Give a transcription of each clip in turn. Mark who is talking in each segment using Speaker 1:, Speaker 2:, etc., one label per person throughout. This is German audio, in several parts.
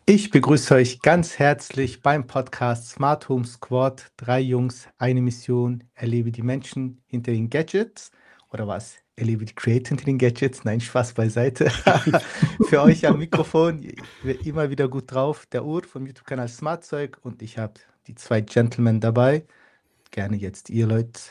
Speaker 1: Ich begrüße euch ganz herzlich beim Podcast Smart Home Squad. 3 Jungs, eine Mission. Erlebe die Menschen hinter den Gadgets. Oder was? Erlebe die Creator hinter den Gadgets. Nein, Spaß beiseite. Für euch am Mikrofon, immer wieder gut drauf. Der Ur vom YouTube-Kanal Smartzeug und ich habe die 2 Gentlemen dabei. Gerne jetzt ihr, Leute.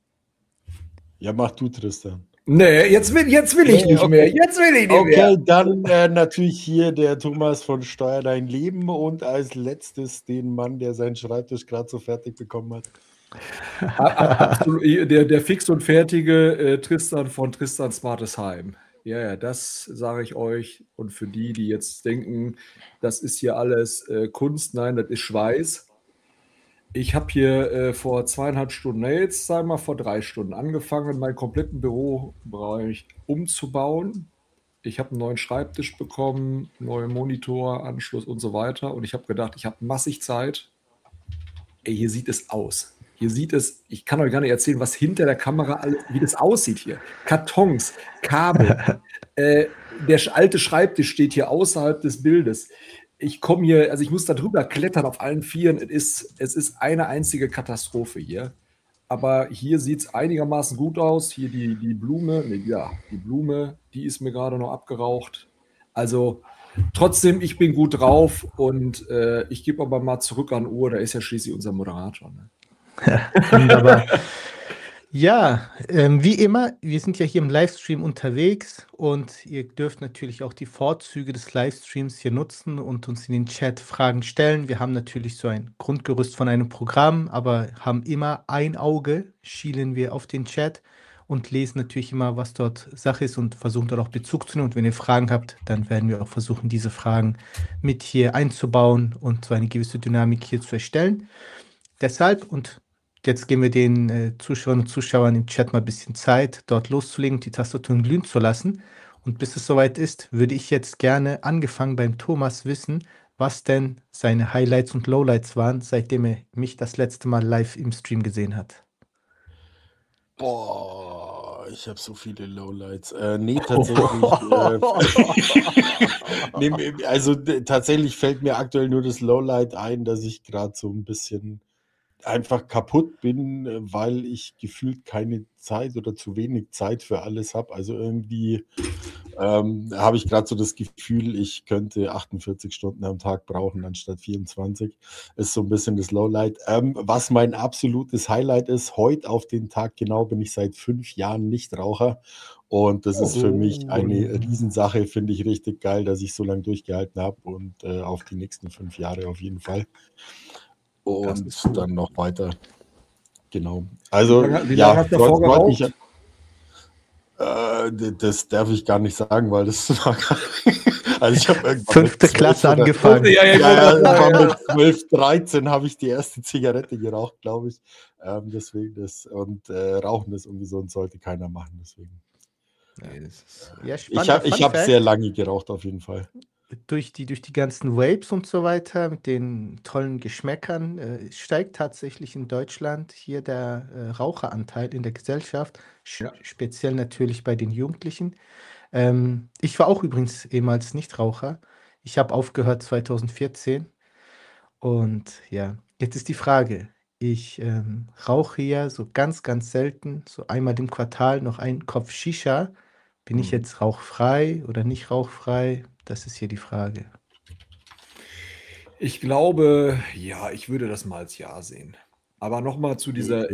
Speaker 2: Ja, mach du, Tristan.
Speaker 3: Nee, jetzt will ich nicht
Speaker 2: okay.
Speaker 3: mehr. Jetzt will ich nicht mehr.
Speaker 2: Okay, dann natürlich hier der Thomas von Steuer dein Leben und als letztes den Mann, der seinen Schreibtisch gerade so fertig bekommen hat.
Speaker 3: Absolut, der fix und fertige Tristan von Tristan Smartes Heim. Ja, das sage ich euch. Und für die jetzt denken, das ist hier alles Kunst, nein, das ist Schweiß. Ich habe hier vor 2,5 Stunden, jetzt sagen wir mal vor 3 Stunden angefangen, meinen kompletten Bürobereich umzubauen. Ich habe einen neuen Schreibtisch bekommen, neuen Monitor, Anschluss und so weiter. Und ich habe gedacht, ich habe massig Zeit. Ey, hier sieht es aus. Hier sieht es, ich kann euch gar nicht erzählen, was hinter der Kamera alles, wie das aussieht hier. Kartons, Kabel. Der alte Schreibtisch steht hier außerhalb des Bildes. Ich komme hier, also ich muss da drüber klettern auf allen Vieren. Es ist eine einzige Katastrophe hier. Aber hier sieht es einigermaßen gut aus. Hier die Blume, die Blume, die ist mir gerade noch abgeraucht. Also trotzdem, ich bin gut drauf und ich gebe aber mal zurück an Ur, da ist ja schließlich unser Moderator. Ne?
Speaker 1: Wunderbar. Ja, wie immer, wir sind ja hier im Livestream unterwegs und ihr dürft natürlich auch die Vorzüge des Livestreams hier nutzen und uns in den Chat Fragen stellen. Wir haben natürlich so ein Grundgerüst von einem Programm, aber haben immer ein Auge, schielen wir auf den Chat und lesen natürlich immer, was dort Sache ist und versuchen dort auch Bezug zu nehmen. Und wenn ihr Fragen habt, dann werden wir auch versuchen, diese Fragen mit hier einzubauen und so eine gewisse Dynamik hier zu erstellen. Deshalb und jetzt geben wir den Zuschauerinnen und Zuschauern im Chat mal ein bisschen Zeit, dort loszulegen und die Tastaturen glühen zu lassen. Und bis es soweit ist, würde ich jetzt gerne, angefangen beim Thomas, wissen, was denn seine Highlights und Lowlights waren, seitdem er mich das letzte Mal live im Stream gesehen hat.
Speaker 2: Boah, ich habe so viele Lowlights. Nee, tatsächlich. Tatsächlich fällt mir aktuell nur das Lowlight ein, dass ich gerade so ein bisschen einfach kaputt bin, weil ich gefühlt keine Zeit oder zu wenig Zeit für alles habe. Also irgendwie habe ich gerade so das Gefühl, ich könnte 48 Stunden am Tag brauchen anstatt 24. Ist so ein bisschen das Lowlight. Was mein absolutes Highlight ist, heute auf den Tag genau bin ich seit 5 Jahren Nichtraucher. Und das ist für mich eine Riesensache, finde ich richtig geil, dass ich so lange durchgehalten habe und auf die nächsten 5 Jahre auf jeden Fall. Und cool. Dann noch weiter. Genau. Also,
Speaker 3: wie lange hast du davor geraucht?
Speaker 2: Das darf ich gar nicht sagen, weil das war also ich habe
Speaker 1: 5. Klasse angefangen.
Speaker 2: Mit 12, 13 habe ich die erste Zigarette geraucht, glaube ich. Deswegen Rauchen ist ungesund, sollte keiner machen. Deswegen. Ja, ich habe sehr lange geraucht, auf jeden Fall.
Speaker 1: Durch die ganzen Vapes und so weiter, mit den tollen Geschmäckern, steigt tatsächlich in Deutschland hier der Raucheranteil in der Gesellschaft, speziell natürlich bei den Jugendlichen. Ich war auch übrigens ehemals Nichtraucher. Ich habe aufgehört 2014. Und ja, jetzt ist die Frage, ich rauche ja so ganz, ganz selten, so einmal im Quartal noch einen Kopf Shisha. Bin ich jetzt rauchfrei oder nicht rauchfrei? Das ist hier die Frage.
Speaker 3: Ich glaube, ja, ich würde das mal als Ja sehen. Aber nochmal zu dieser,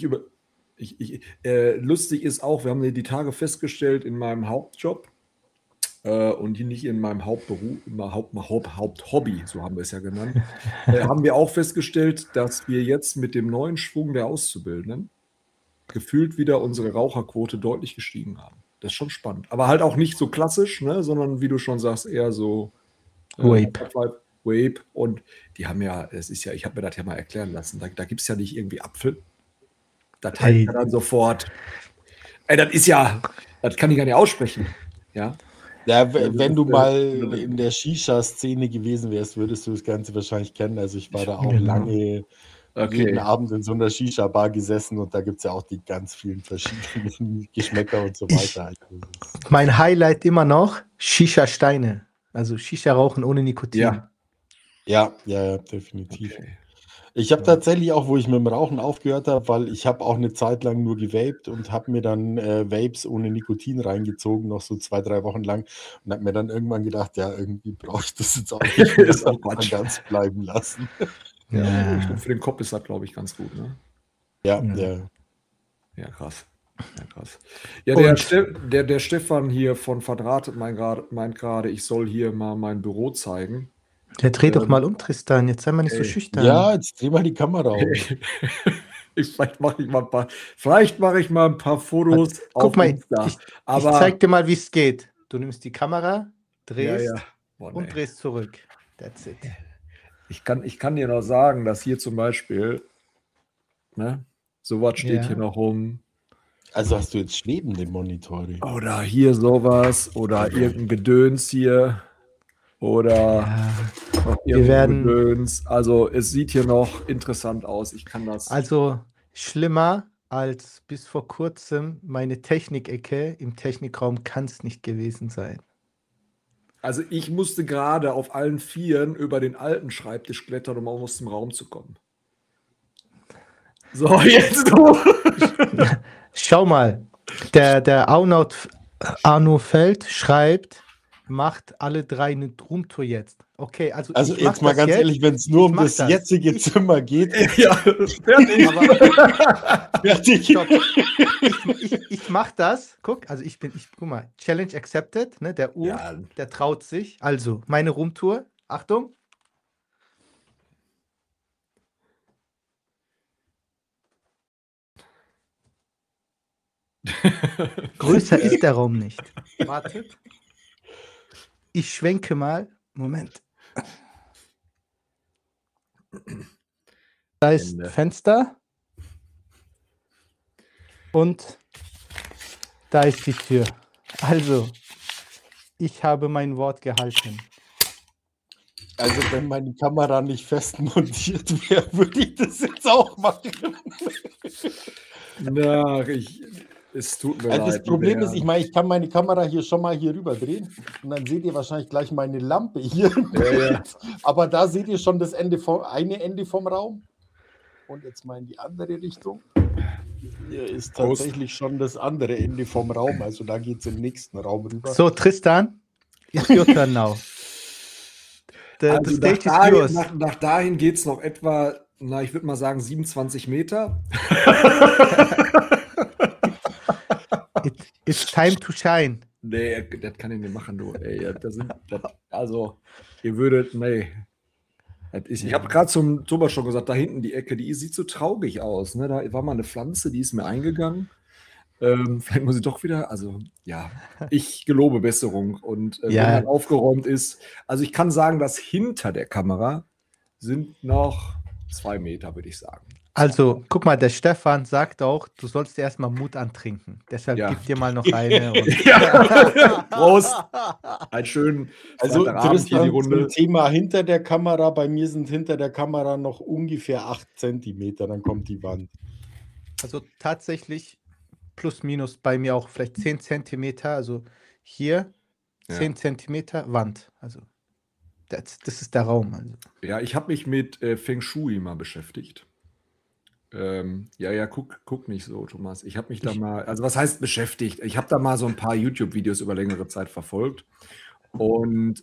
Speaker 3: lustig ist auch, wir haben die Tage festgestellt in meinem Hauptjob und nicht in meinem Hauptberuf, Haupthobby, so haben wir es ja genannt, haben wir auch festgestellt, dass wir jetzt mit dem neuen Schwung der Auszubildenden gefühlt wieder unsere Raucherquote deutlich gestiegen haben. Das ist schon spannend. Aber halt auch nicht so klassisch, ne, sondern wie du schon sagst, eher so
Speaker 1: Vape.
Speaker 3: Und die haben ja, ich habe mir das ja mal erklären lassen, da gibt es ja nicht irgendwie Apfel. Da teilt man dann sofort. Das kann ich gar nicht aussprechen. Ja.
Speaker 2: Ja, wenn du mal in der Shisha-Szene gewesen wärst, würdest du das Ganze wahrscheinlich kennen. Also ich war da auch lange jeden Abend in so einer Shisha-Bar gesessen und da gibt es ja auch die ganz vielen verschiedenen Geschmäcker und so weiter.
Speaker 1: Mein Highlight immer noch Shisha-Steine. Also Shisha-Rauchen ohne Nikotin.
Speaker 3: Ja.
Speaker 2: Ja, definitiv.
Speaker 3: Okay.
Speaker 2: Ich habe tatsächlich auch, wo ich mit dem Rauchen aufgehört habe, weil ich habe auch eine Zeit lang nur gewaped und habe mir dann Vapes ohne Nikotin reingezogen, noch so 2, 3 Wochen lang und habe mir dann irgendwann gedacht, ja, irgendwie brauche ich das jetzt auch nicht mehr,
Speaker 3: Ist auch
Speaker 2: mal
Speaker 3: Quatsch.
Speaker 2: ganz bleiben lassen.
Speaker 3: Ja, stimmt, für den Kopf ist das, glaube ich, ganz gut, ne?
Speaker 2: Ja.
Speaker 3: Ja, krass. Ja, krass. Ja,
Speaker 1: Und-
Speaker 3: der Stefan hier von Verdrahtet meint gerade, ich soll hier mal mein Büro zeigen.
Speaker 1: Ja, dreh doch mal um, Tristan. Jetzt sei mal nicht so
Speaker 3: Ey.
Speaker 1: schüchtern.
Speaker 2: Ja, jetzt dreh mal die Kamera um.
Speaker 3: Vielleicht mache ich mal ein paar Fotos
Speaker 1: Guck
Speaker 3: auf
Speaker 1: mal,
Speaker 3: Insta.
Speaker 1: ich
Speaker 3: Aber
Speaker 1: zeig dir mal, wie es geht. Du nimmst die Kamera,
Speaker 3: ja,
Speaker 1: drehst
Speaker 3: ja. Boah, nee.
Speaker 1: und drehst zurück. That's it.
Speaker 3: Ich kann dir noch sagen, dass hier zum Beispiel, ne, sowas steht
Speaker 1: Ja.
Speaker 3: hier noch rum.
Speaker 2: Also hast du jetzt schwebende Monitore?
Speaker 3: Oder hier sowas. Oder irgendein Gedöns hier. Oder noch
Speaker 1: Wir
Speaker 3: irgendein
Speaker 1: werden-
Speaker 3: Gedöns. Also es sieht hier noch interessant aus. Ich kann das.
Speaker 1: Also schlimmer als bis vor kurzem meine Technikecke im Technikraum kann es nicht gewesen sein.
Speaker 3: Also ich musste gerade auf allen Vieren über den alten Schreibtisch klettern, um aus dem Raum zu kommen. So, jetzt du.
Speaker 1: Schau mal, der Arno Feld schreibt, macht alle 3 eine Roomtour jetzt. Okay, also ich mach
Speaker 2: jetzt mal
Speaker 1: das
Speaker 2: ganz
Speaker 1: jetzt.
Speaker 2: ehrlich, wenn es nur
Speaker 1: Ich
Speaker 2: um
Speaker 1: mach
Speaker 2: das
Speaker 1: das.
Speaker 2: jetzige Zimmer geht,
Speaker 3: Ja, fertig.
Speaker 2: fertig.
Speaker 1: Stopp. Ich mach das. Guck, also guck mal, Challenge accepted, ne? Der
Speaker 3: Ja.
Speaker 1: der traut sich. Also, meine Roomtour. Achtung. Größer ist der Raum nicht. Wartet. Ich schwenke mal. Moment. Da ist
Speaker 3: Ende.
Speaker 1: Fenster. Und da ist die Tür. Also, ich habe mein Wort gehalten.
Speaker 2: Also wenn meine Kamera nicht fest montiert wäre, würde ich das jetzt auch machen.
Speaker 3: Na, es tut mir
Speaker 2: Also
Speaker 3: leid.
Speaker 2: das Problem
Speaker 3: liebe
Speaker 2: ist, ich meine, ich kann meine Kamera hier schon mal hier rüber drehen und dann seht ihr wahrscheinlich gleich meine Lampe hier im
Speaker 3: Ja.
Speaker 2: Bild. Aber da seht ihr schon das eine Ende vom Raum. Und jetzt mal in die andere Richtung. Hier ist
Speaker 3: Prost.
Speaker 2: tatsächlich schon das andere Ende vom Raum. Also da geht es im nächsten Raum rüber.
Speaker 1: So, Tristan, it's your turn now. The
Speaker 3: Also
Speaker 1: stage is yours.
Speaker 3: nach dahin geht es noch etwa, na, ich würde mal sagen 27 Meter.
Speaker 1: It's time to shine.
Speaker 3: Nee, das kann ich nicht machen, du. Ey, also, ihr würdet, nee. Ich habe gerade zum Thomas schon gesagt, da hinten die Ecke, die sieht so traurig aus. Ne? Da war mal eine Pflanze, die ist mir eingegangen. Vielleicht muss ich doch wieder, also ja, ich gelobe Besserung. Und wenn man aufgeräumt ist, also ich kann sagen, dass hinter der Kamera sind noch 2 Meter, würde ich sagen.
Speaker 1: Also, guck mal, der Stefan sagt auch, du sollst dir erstmal Mut antrinken. Deshalb
Speaker 3: Ja.
Speaker 1: gib dir mal noch eine. Und
Speaker 3: Ja. Prost! Einen schönen
Speaker 2: Also
Speaker 3: Freitagabend hier die
Speaker 2: Tristan,
Speaker 3: Runde.
Speaker 2: zum Thema hinter der Kamera, bei mir sind hinter der Kamera noch ungefähr 8 Zentimeter, dann kommt die Wand.
Speaker 1: also tatsächlich plus minus bei mir auch vielleicht 10 Zentimeter. Also hier
Speaker 3: Ja.
Speaker 1: 10 Zentimeter Wand. Also das ist der Raum. Also.
Speaker 3: Ja, ich habe mich mit Feng Shui mal beschäftigt. Guck nicht so, Thomas. Ich habe mich da mal, also was heißt beschäftigt? Ich habe da mal so ein paar YouTube-Videos über längere Zeit verfolgt. Und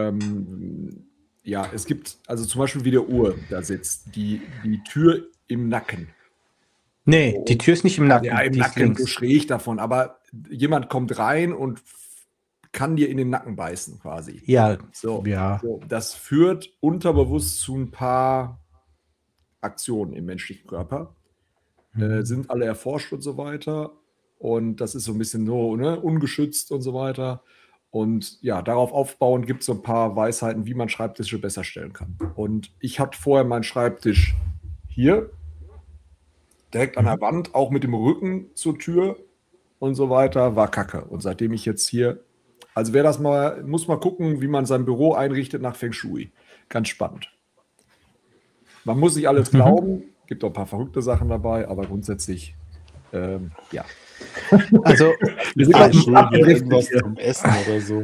Speaker 3: es gibt, also zum Beispiel wie der Uhr da sitzt, die Tür im Nacken.
Speaker 1: Nee, die Tür ist nicht im Nacken.
Speaker 3: Ja, im
Speaker 1: die ist
Speaker 3: Nacken, so
Speaker 1: links.
Speaker 3: schräg davon. Aber jemand kommt rein und kann dir in den Nacken beißen, quasi.
Speaker 1: Ja,
Speaker 3: So,
Speaker 1: ja.
Speaker 3: so, das führt unterbewusst zu ein paar Aktionen im menschlichen Körper. Sind alle erforscht und so weiter. Und das ist so ein bisschen so, ne, ungeschützt und so weiter. Und ja, darauf aufbauend gibt es so ein paar Weisheiten, wie man Schreibtische besser stellen kann. Und ich hatte vorher meinen Schreibtisch hier, direkt an der Wand, auch mit dem Rücken zur Tür und so weiter, war kacke. Und seitdem ich jetzt hier, also wer das mal, muss mal gucken, wie man sein Büro einrichtet nach Feng Shui. Ganz spannend. Man muss nicht alles glauben, gibt auch ein paar verrückte Sachen dabei, aber grundsätzlich, ja.
Speaker 1: Also
Speaker 3: Wir sind
Speaker 2: Ah,
Speaker 3: ganz
Speaker 2: Entschuldigung,
Speaker 3: abgedriftet
Speaker 2: irgendwas
Speaker 3: hier.
Speaker 2: zum Essen oder so.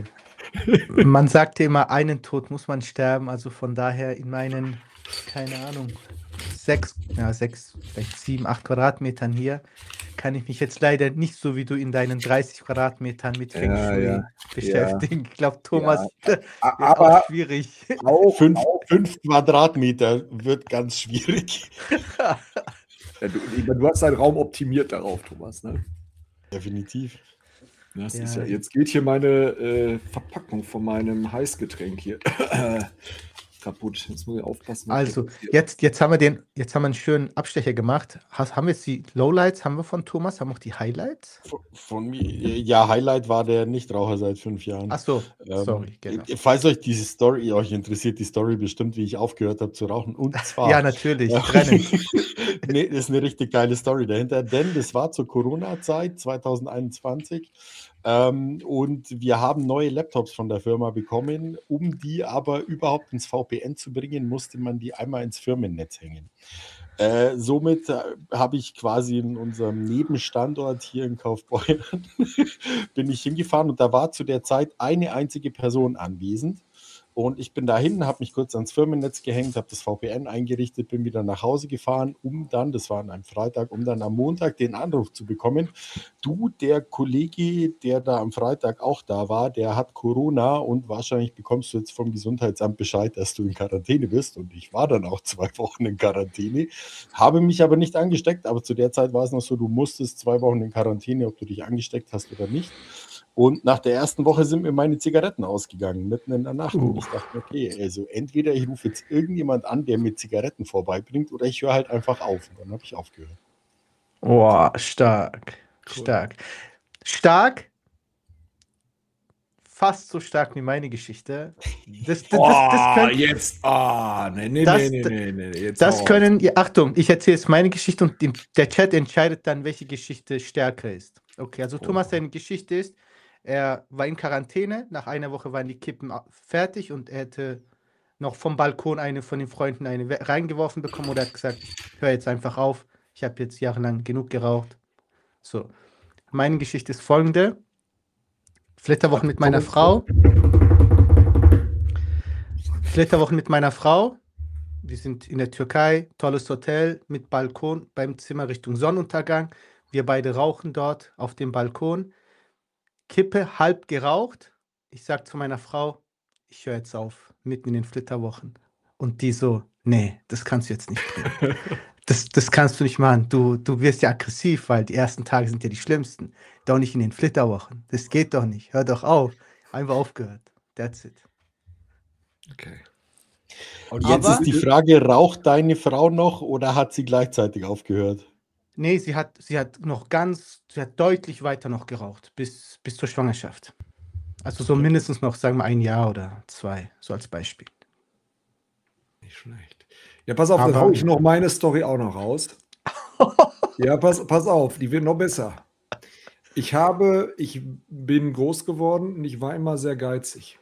Speaker 1: Man sagte immer, einen Tod muss man sterben, also von daher in meinen, keine Ahnung, 6, vielleicht 7, 8 Quadratmetern hier, kann ich mich jetzt leider nicht so wie du in deinen 30 Quadratmetern mit Feng Shui beschäftigen. Ich glaube, Thomas, wird auch
Speaker 3: Aber
Speaker 1: schwierig.
Speaker 3: auch,
Speaker 2: 5 Quadratmeter wird ganz schwierig.
Speaker 3: ja, du hast deinen Raum optimiert darauf, Thomas. Ne?
Speaker 2: Definitiv.
Speaker 3: Das
Speaker 1: Ja.
Speaker 3: ist ja, jetzt geht hier meine Verpackung von meinem Heißgetränk hier kaputt. Jetzt muss ich aufpassen. was
Speaker 1: Also,
Speaker 3: hier passiert.
Speaker 1: jetzt haben wir einen schönen Abstecher gemacht. Haben wir jetzt die Lowlights, haben wir von Thomas, haben wir auch die Highlights?
Speaker 2: Von mir, ja, Highlight war der Nichtraucher seit 5 Jahren.
Speaker 1: Ach so, sorry, genau.
Speaker 2: Falls euch diese Story euch interessiert, die Story bestimmt, wie ich aufgehört habe zu rauchen. Und zwar.
Speaker 1: Ja, natürlich, brennend.
Speaker 2: Nee, das ist eine richtig geile Story dahinter, denn das war zur Corona-Zeit 2021. Und wir haben neue Laptops von der Firma bekommen. Um die aber überhaupt ins VPN zu bringen, musste man die einmal ins Firmennetz hängen. Somit habe ich quasi in unserem Nebenstandort hier in Kaufbeuren bin ich hingefahren und da war zu der Zeit eine einzige Person anwesend. Und ich bin dahin, habe mich kurz ans Firmennetz gehängt, habe das VPN eingerichtet, bin wieder nach Hause gefahren, um dann, das war an einem Freitag, um dann am Montag den Anruf zu bekommen. Du, der Kollege, der da am Freitag auch da war, der hat Corona und wahrscheinlich bekommst du jetzt vom Gesundheitsamt Bescheid, dass du in Quarantäne bist. Und ich war dann auch 2 Wochen in Quarantäne, habe mich aber nicht angesteckt. Aber zu der Zeit war es noch so, du musstest 2 Wochen in Quarantäne, ob du dich angesteckt hast oder nicht. Und nach der ersten Woche sind mir meine Zigaretten ausgegangen, mitten in der Nacht. Und ich dachte, okay, also entweder ich rufe jetzt irgendjemand an, der mir Zigaretten vorbeibringt, oder ich höre halt einfach auf. Und dann habe ich aufgehört.
Speaker 1: Oh, stark.
Speaker 3: Cool.
Speaker 1: Stark. Fast so stark wie meine Geschichte. Das können, Achtung, ich erzähle jetzt meine Geschichte und der Chat entscheidet dann, welche Geschichte stärker ist. Okay, also Thomas, seine Geschichte ist, er war in Quarantäne, nach einer Woche waren die Kippen fertig und er hätte noch vom Balkon eine von den Freunden eine reingeworfen bekommen oder hat gesagt, ich höre jetzt einfach auf, ich habe jetzt jahrelang genug geraucht. So, meine Geschichte ist folgende. Flitterwochen mit meiner Frau. Wir sind in der Türkei, tolles Hotel mit Balkon beim Zimmer Richtung Sonnenuntergang. Wir beide rauchen dort auf dem Balkon. Kippe halb geraucht. Ich sage zu meiner Frau, ich höre jetzt auf, mitten in den Flitterwochen. Und die so, nee, das kannst du jetzt nicht bringen. Das kannst du nicht machen. Du wirst ja aggressiv, weil die ersten Tage sind ja die schlimmsten. Doch nicht in den Flitterwochen. Das geht doch nicht. Hör doch auf. Einfach aufgehört. That's it.
Speaker 3: Okay.
Speaker 2: Und jetzt ist die Frage, raucht deine Frau noch oder hat sie gleichzeitig aufgehört?
Speaker 1: Nee, sie hat deutlich weiter noch geraucht, bis zur Schwangerschaft. Also so mindestens noch, sagen wir, 1 Jahr oder 2, so als Beispiel.
Speaker 3: Nicht schlecht. Ja, pass auf, dann hau ich noch meine Story auch noch raus. Ja, pass auf, die wird noch besser. Ich bin groß geworden und ich war immer sehr geizig.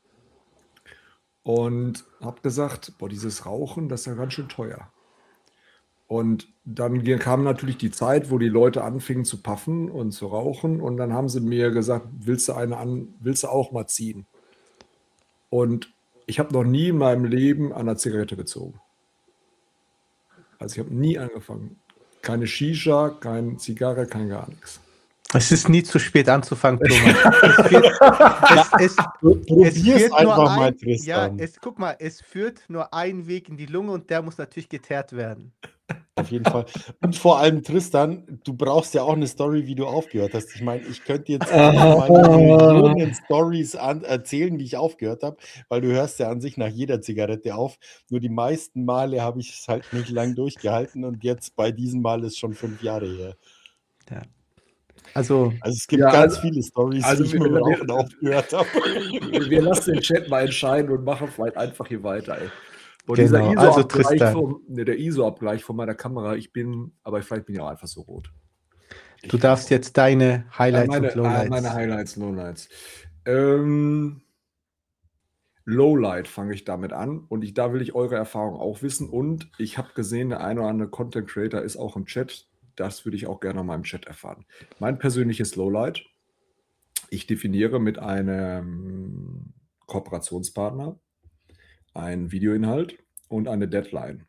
Speaker 3: Und habe gesagt, boah, dieses Rauchen, das ist ja ganz schön teuer. Und dann kam natürlich die Zeit, wo die Leute anfingen zu puffen und zu rauchen. Und dann haben sie mir gesagt, willst du auch mal ziehen? Und ich habe noch nie in meinem Leben an einer Zigarette gezogen. Also ich habe nie angefangen. Keine Shisha, keine Zigarre, kein gar nichts.
Speaker 1: Es ist nie zu spät anzufangen, Thomas. Guck mal, es führt nur ein Weg in die Lunge und der muss natürlich geteert werden.
Speaker 2: Auf jeden Fall. Und vor allem, Tristan, du brauchst ja auch eine Story, wie du aufgehört hast. Ich meine, ich könnte jetzt meine Millionen Stories erzählen, wie ich aufgehört habe, weil du hörst ja an sich nach jeder Zigarette auf. Nur die meisten Male habe ich es halt nicht lang durchgehalten und jetzt bei diesem Mal ist schon 5 Jahre her.
Speaker 1: Ja. Also
Speaker 2: es gibt ganz viele Stories, die ich mit dem Rauchen aufgehört habe.
Speaker 3: Wir lassen den Chat mal entscheiden und machen vielleicht einfach hier weiter, ey. Und
Speaker 1: genau.
Speaker 3: der ISO-Abgleich von meiner Kamera, vielleicht bin ich auch einfach so rot.
Speaker 1: Du darfst jetzt deine Highlights und Lowlights.
Speaker 3: Meine Highlights, Lowlights. Lowlight fange ich damit an und da will ich eure Erfahrung auch wissen und ich habe gesehen, der eine oder andere Content Creator ist auch im Chat. Das würde ich auch gerne mal im Chat erfahren. Mein persönliches Lowlight. Ich definiere mit einem Kooperationspartner einen Videoinhalt und eine Deadline.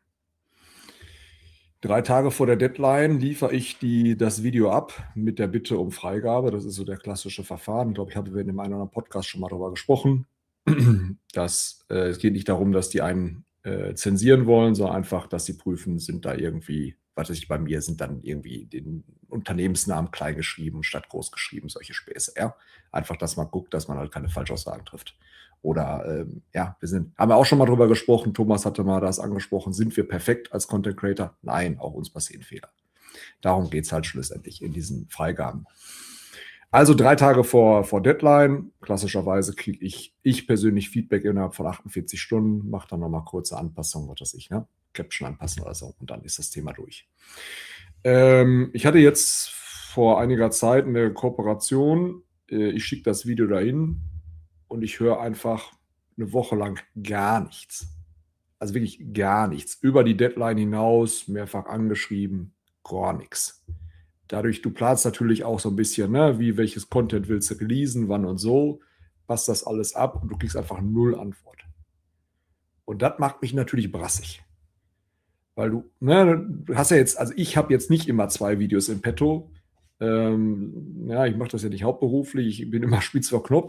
Speaker 3: 3 Tage vor der Deadline liefere ich das Video ab mit der Bitte um Freigabe. Das ist so der klassische Verfahren. Ich glaube, ich habe in dem einen oder anderen Podcast schon mal darüber gesprochen. Es geht nicht darum, dass die einen zensieren wollen, sondern einfach, dass sie prüfen, sind da irgendwie, was weiß ich, bei mir sind dann irgendwie den Unternehmensnamen klein geschrieben statt groß geschrieben, solche Späße. Ja? Einfach, dass man guckt, dass man halt keine Falschaussagen trifft. Oder haben wir auch schon mal drüber gesprochen, Thomas hatte mal das angesprochen, sind wir perfekt als Content Creator? Nein, auch uns passieren Fehler. Darum geht es halt schlussendlich in diesen Freigaben. Also 3 Tage vor Deadline, klassischerweise kriege ich persönlich Feedback innerhalb von 48 Stunden, mache dann nochmal kurze Anpassungen, was weiß ich, ne? Caption anpassen oder so und dann ist das Thema durch. Ich hatte jetzt vor einiger Zeit eine Kooperation, ich schicke das Video dahin und ich höre einfach eine Woche lang gar nichts. Also wirklich gar nichts. Über die Deadline hinaus, mehrfach angeschrieben, gar nichts. Dadurch, du planst natürlich auch so ein bisschen, ne, welches Content willst du releasen, wann und so, passt das alles ab und du kriegst einfach 0 Antwort. Und das macht mich natürlich brassig. Weil du hast ja jetzt, also ich habe jetzt nicht immer 2 Videos in petto. Ich mache das ja nicht hauptberuflich, ich bin immer spitz vor Knopf.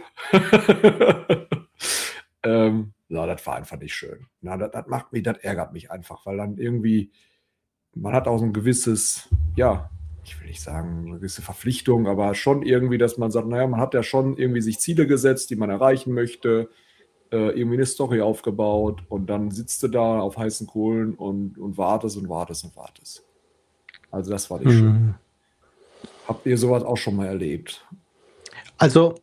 Speaker 3: Das war einfach nicht schön. Das ärgert mich einfach, weil dann irgendwie, man hat auch so ein gewisses, ich will nicht sagen, eine gewisse Verpflichtung, aber schon irgendwie, dass man sagt, man hat ja schon irgendwie sich Ziele gesetzt, die man erreichen möchte, irgendwie eine Story aufgebaut und dann sitzt du da auf heißen Kohlen und wartest und wartest und wartest. Also das war nicht schön. Habt ihr sowas auch schon mal erlebt?
Speaker 1: Also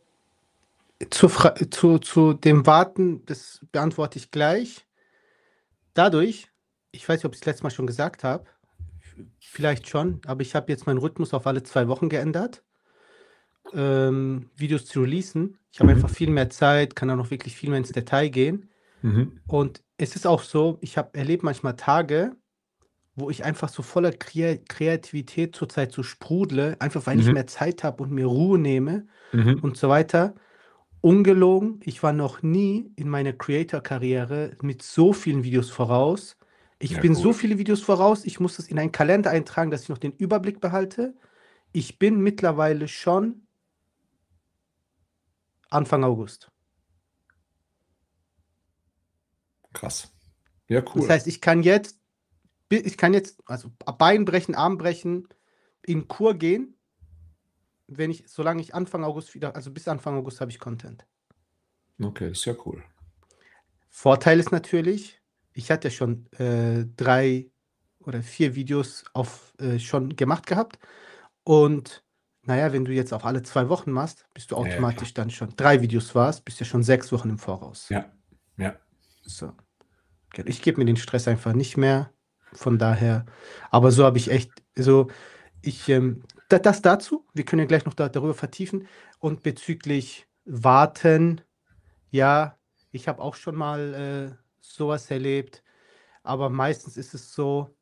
Speaker 1: zu dem Warten, das beantworte ich gleich. Dadurch, ich weiß nicht, ob ich es letztes Mal schon gesagt habe, vielleicht schon, aber ich habe jetzt meinen Rhythmus auf alle 2 Wochen geändert, Videos zu releasen. Ich habe einfach viel mehr Zeit, kann auch noch wirklich viel mehr ins Detail gehen. Und es ist auch so, ich erlebe manchmal Tage, wo ich einfach so voller Kreativität zurzeit so sprudle, einfach weil ich mehr Zeit habe und mir Ruhe nehme und so weiter. Ungelogen, ich war noch nie in meiner Creator-Karriere mit so vielen Videos voraus. Ich bin so viele Videos voraus, ich muss das in einen Kalender eintragen, dass ich noch den Überblick behalte. Ich bin mittlerweile schon Anfang August.
Speaker 3: Krass. Ja, cool.
Speaker 1: Das heißt, ich kann jetzt, also Bein brechen, Arm brechen, in Kur gehen, solange ich Anfang August bis Anfang August habe ich Content.
Speaker 3: Okay, das ist ja cool.
Speaker 1: Vorteil ist natürlich, ich hatte ja schon 3 oder 4 Videos schon gemacht gehabt und wenn du jetzt auf alle 2 Wochen machst, bist du automatisch dann schon 3 Videos bist ja schon 6 Wochen im Voraus.
Speaker 3: Ja.
Speaker 1: So. Ich gebe mir den Stress einfach nicht mehr, von daher, aber so habe ich echt, das dazu, wir können ja gleich noch darüber vertiefen und bezüglich Warten, ja, ich habe auch schon mal sowas erlebt, aber meistens ist es so,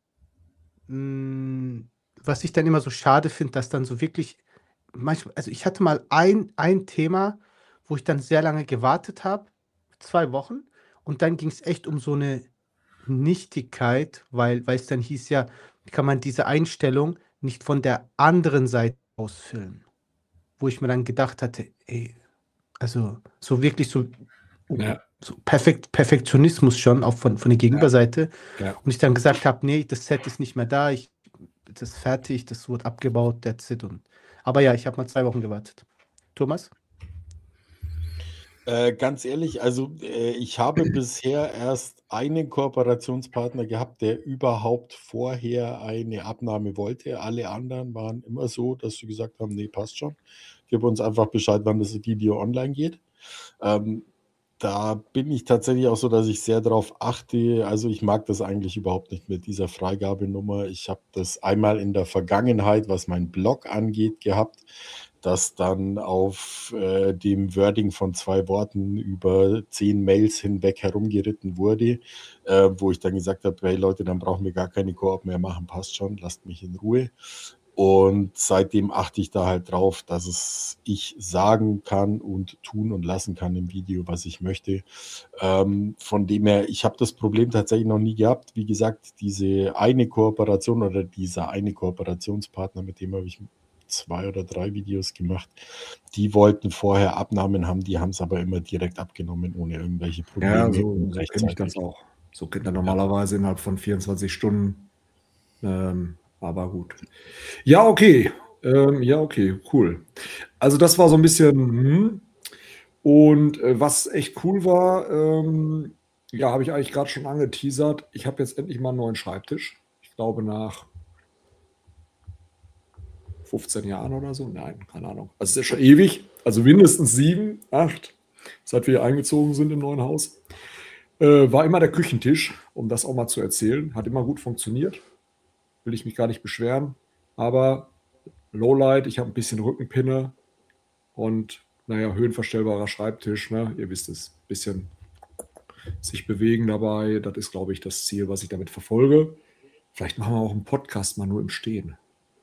Speaker 1: was ich dann immer so schade finde, dass dann so wirklich, manchmal, also ich hatte mal ein Thema, wo ich dann sehr lange gewartet habe, 2 Wochen, und dann ging es echt um so eine Nichtigkeit, weil es dann hieß ja, kann man diese Einstellung nicht von der anderen Seite ausfüllen, wo ich mir dann gedacht hatte, also so wirklich so Perfektionismus schon, auch von der Gegenüberseite.
Speaker 3: Ja.
Speaker 1: Und ich dann gesagt habe, nee, das Set ist nicht mehr da, das ist fertig, das wurde abgebaut, that's it. Aber ja, ich habe mal 2 Wochen gewartet. Thomas?
Speaker 2: Ganz ehrlich, also ich habe bisher erst einen Kooperationspartner gehabt, der überhaupt vorher eine Abnahme wollte. Alle anderen waren immer so, dass sie gesagt haben, nee, passt schon. Gib uns einfach Bescheid, wann das Video online geht. Da bin ich tatsächlich auch so, dass ich sehr darauf achte. Also ich mag das eigentlich überhaupt nicht mit dieser Freigabenummer. Ich habe das einmal in der Vergangenheit, was mein Blog angeht, gehabt, dass dann auf dem Wording von 2 Worten über 10 Mails hinweg herumgeritten wurde, wo ich dann gesagt habe, hey Leute, dann brauchen wir gar keine Koop mehr machen, passt schon, lasst mich in Ruhe. Und seitdem achte ich da halt drauf, dass ich sagen kann und tun und lassen kann im Video, was ich möchte. Von dem her, ich habe das Problem tatsächlich noch nie gehabt. Wie gesagt, diese eine Kooperation oder dieser eine Kooperationspartner, mit dem habe ich 2 oder 3 Videos gemacht, die wollten vorher Abnahmen haben, die haben es aber immer direkt abgenommen, ohne irgendwelche Probleme.
Speaker 3: Ja, so kenne ich das auch. So geht er normalerweise innerhalb von 24 Stunden. Aber gut. Ja, okay. Cool. Also das war so ein bisschen. Und was echt cool war, habe ich eigentlich gerade schon angeteasert. Ich habe jetzt endlich mal einen neuen Schreibtisch. Ich glaube nach 15 Jahren oder so. Nein, keine Ahnung. Also es ist ja schon ewig. Also mindestens 7, 8, seit wir hier eingezogen sind im neuen Haus. War immer der Küchentisch, um das auch mal zu erzählen. Hat immer gut funktioniert. Will ich mich gar nicht beschweren. Aber Lowlight, ich habe ein bisschen Rückenpinne und höhenverstellbarer Schreibtisch, ne? Ihr wisst es, ein bisschen sich bewegen dabei. Das ist, glaube ich, das Ziel, was ich damit verfolge. Vielleicht machen wir auch einen Podcast mal nur im Stehen.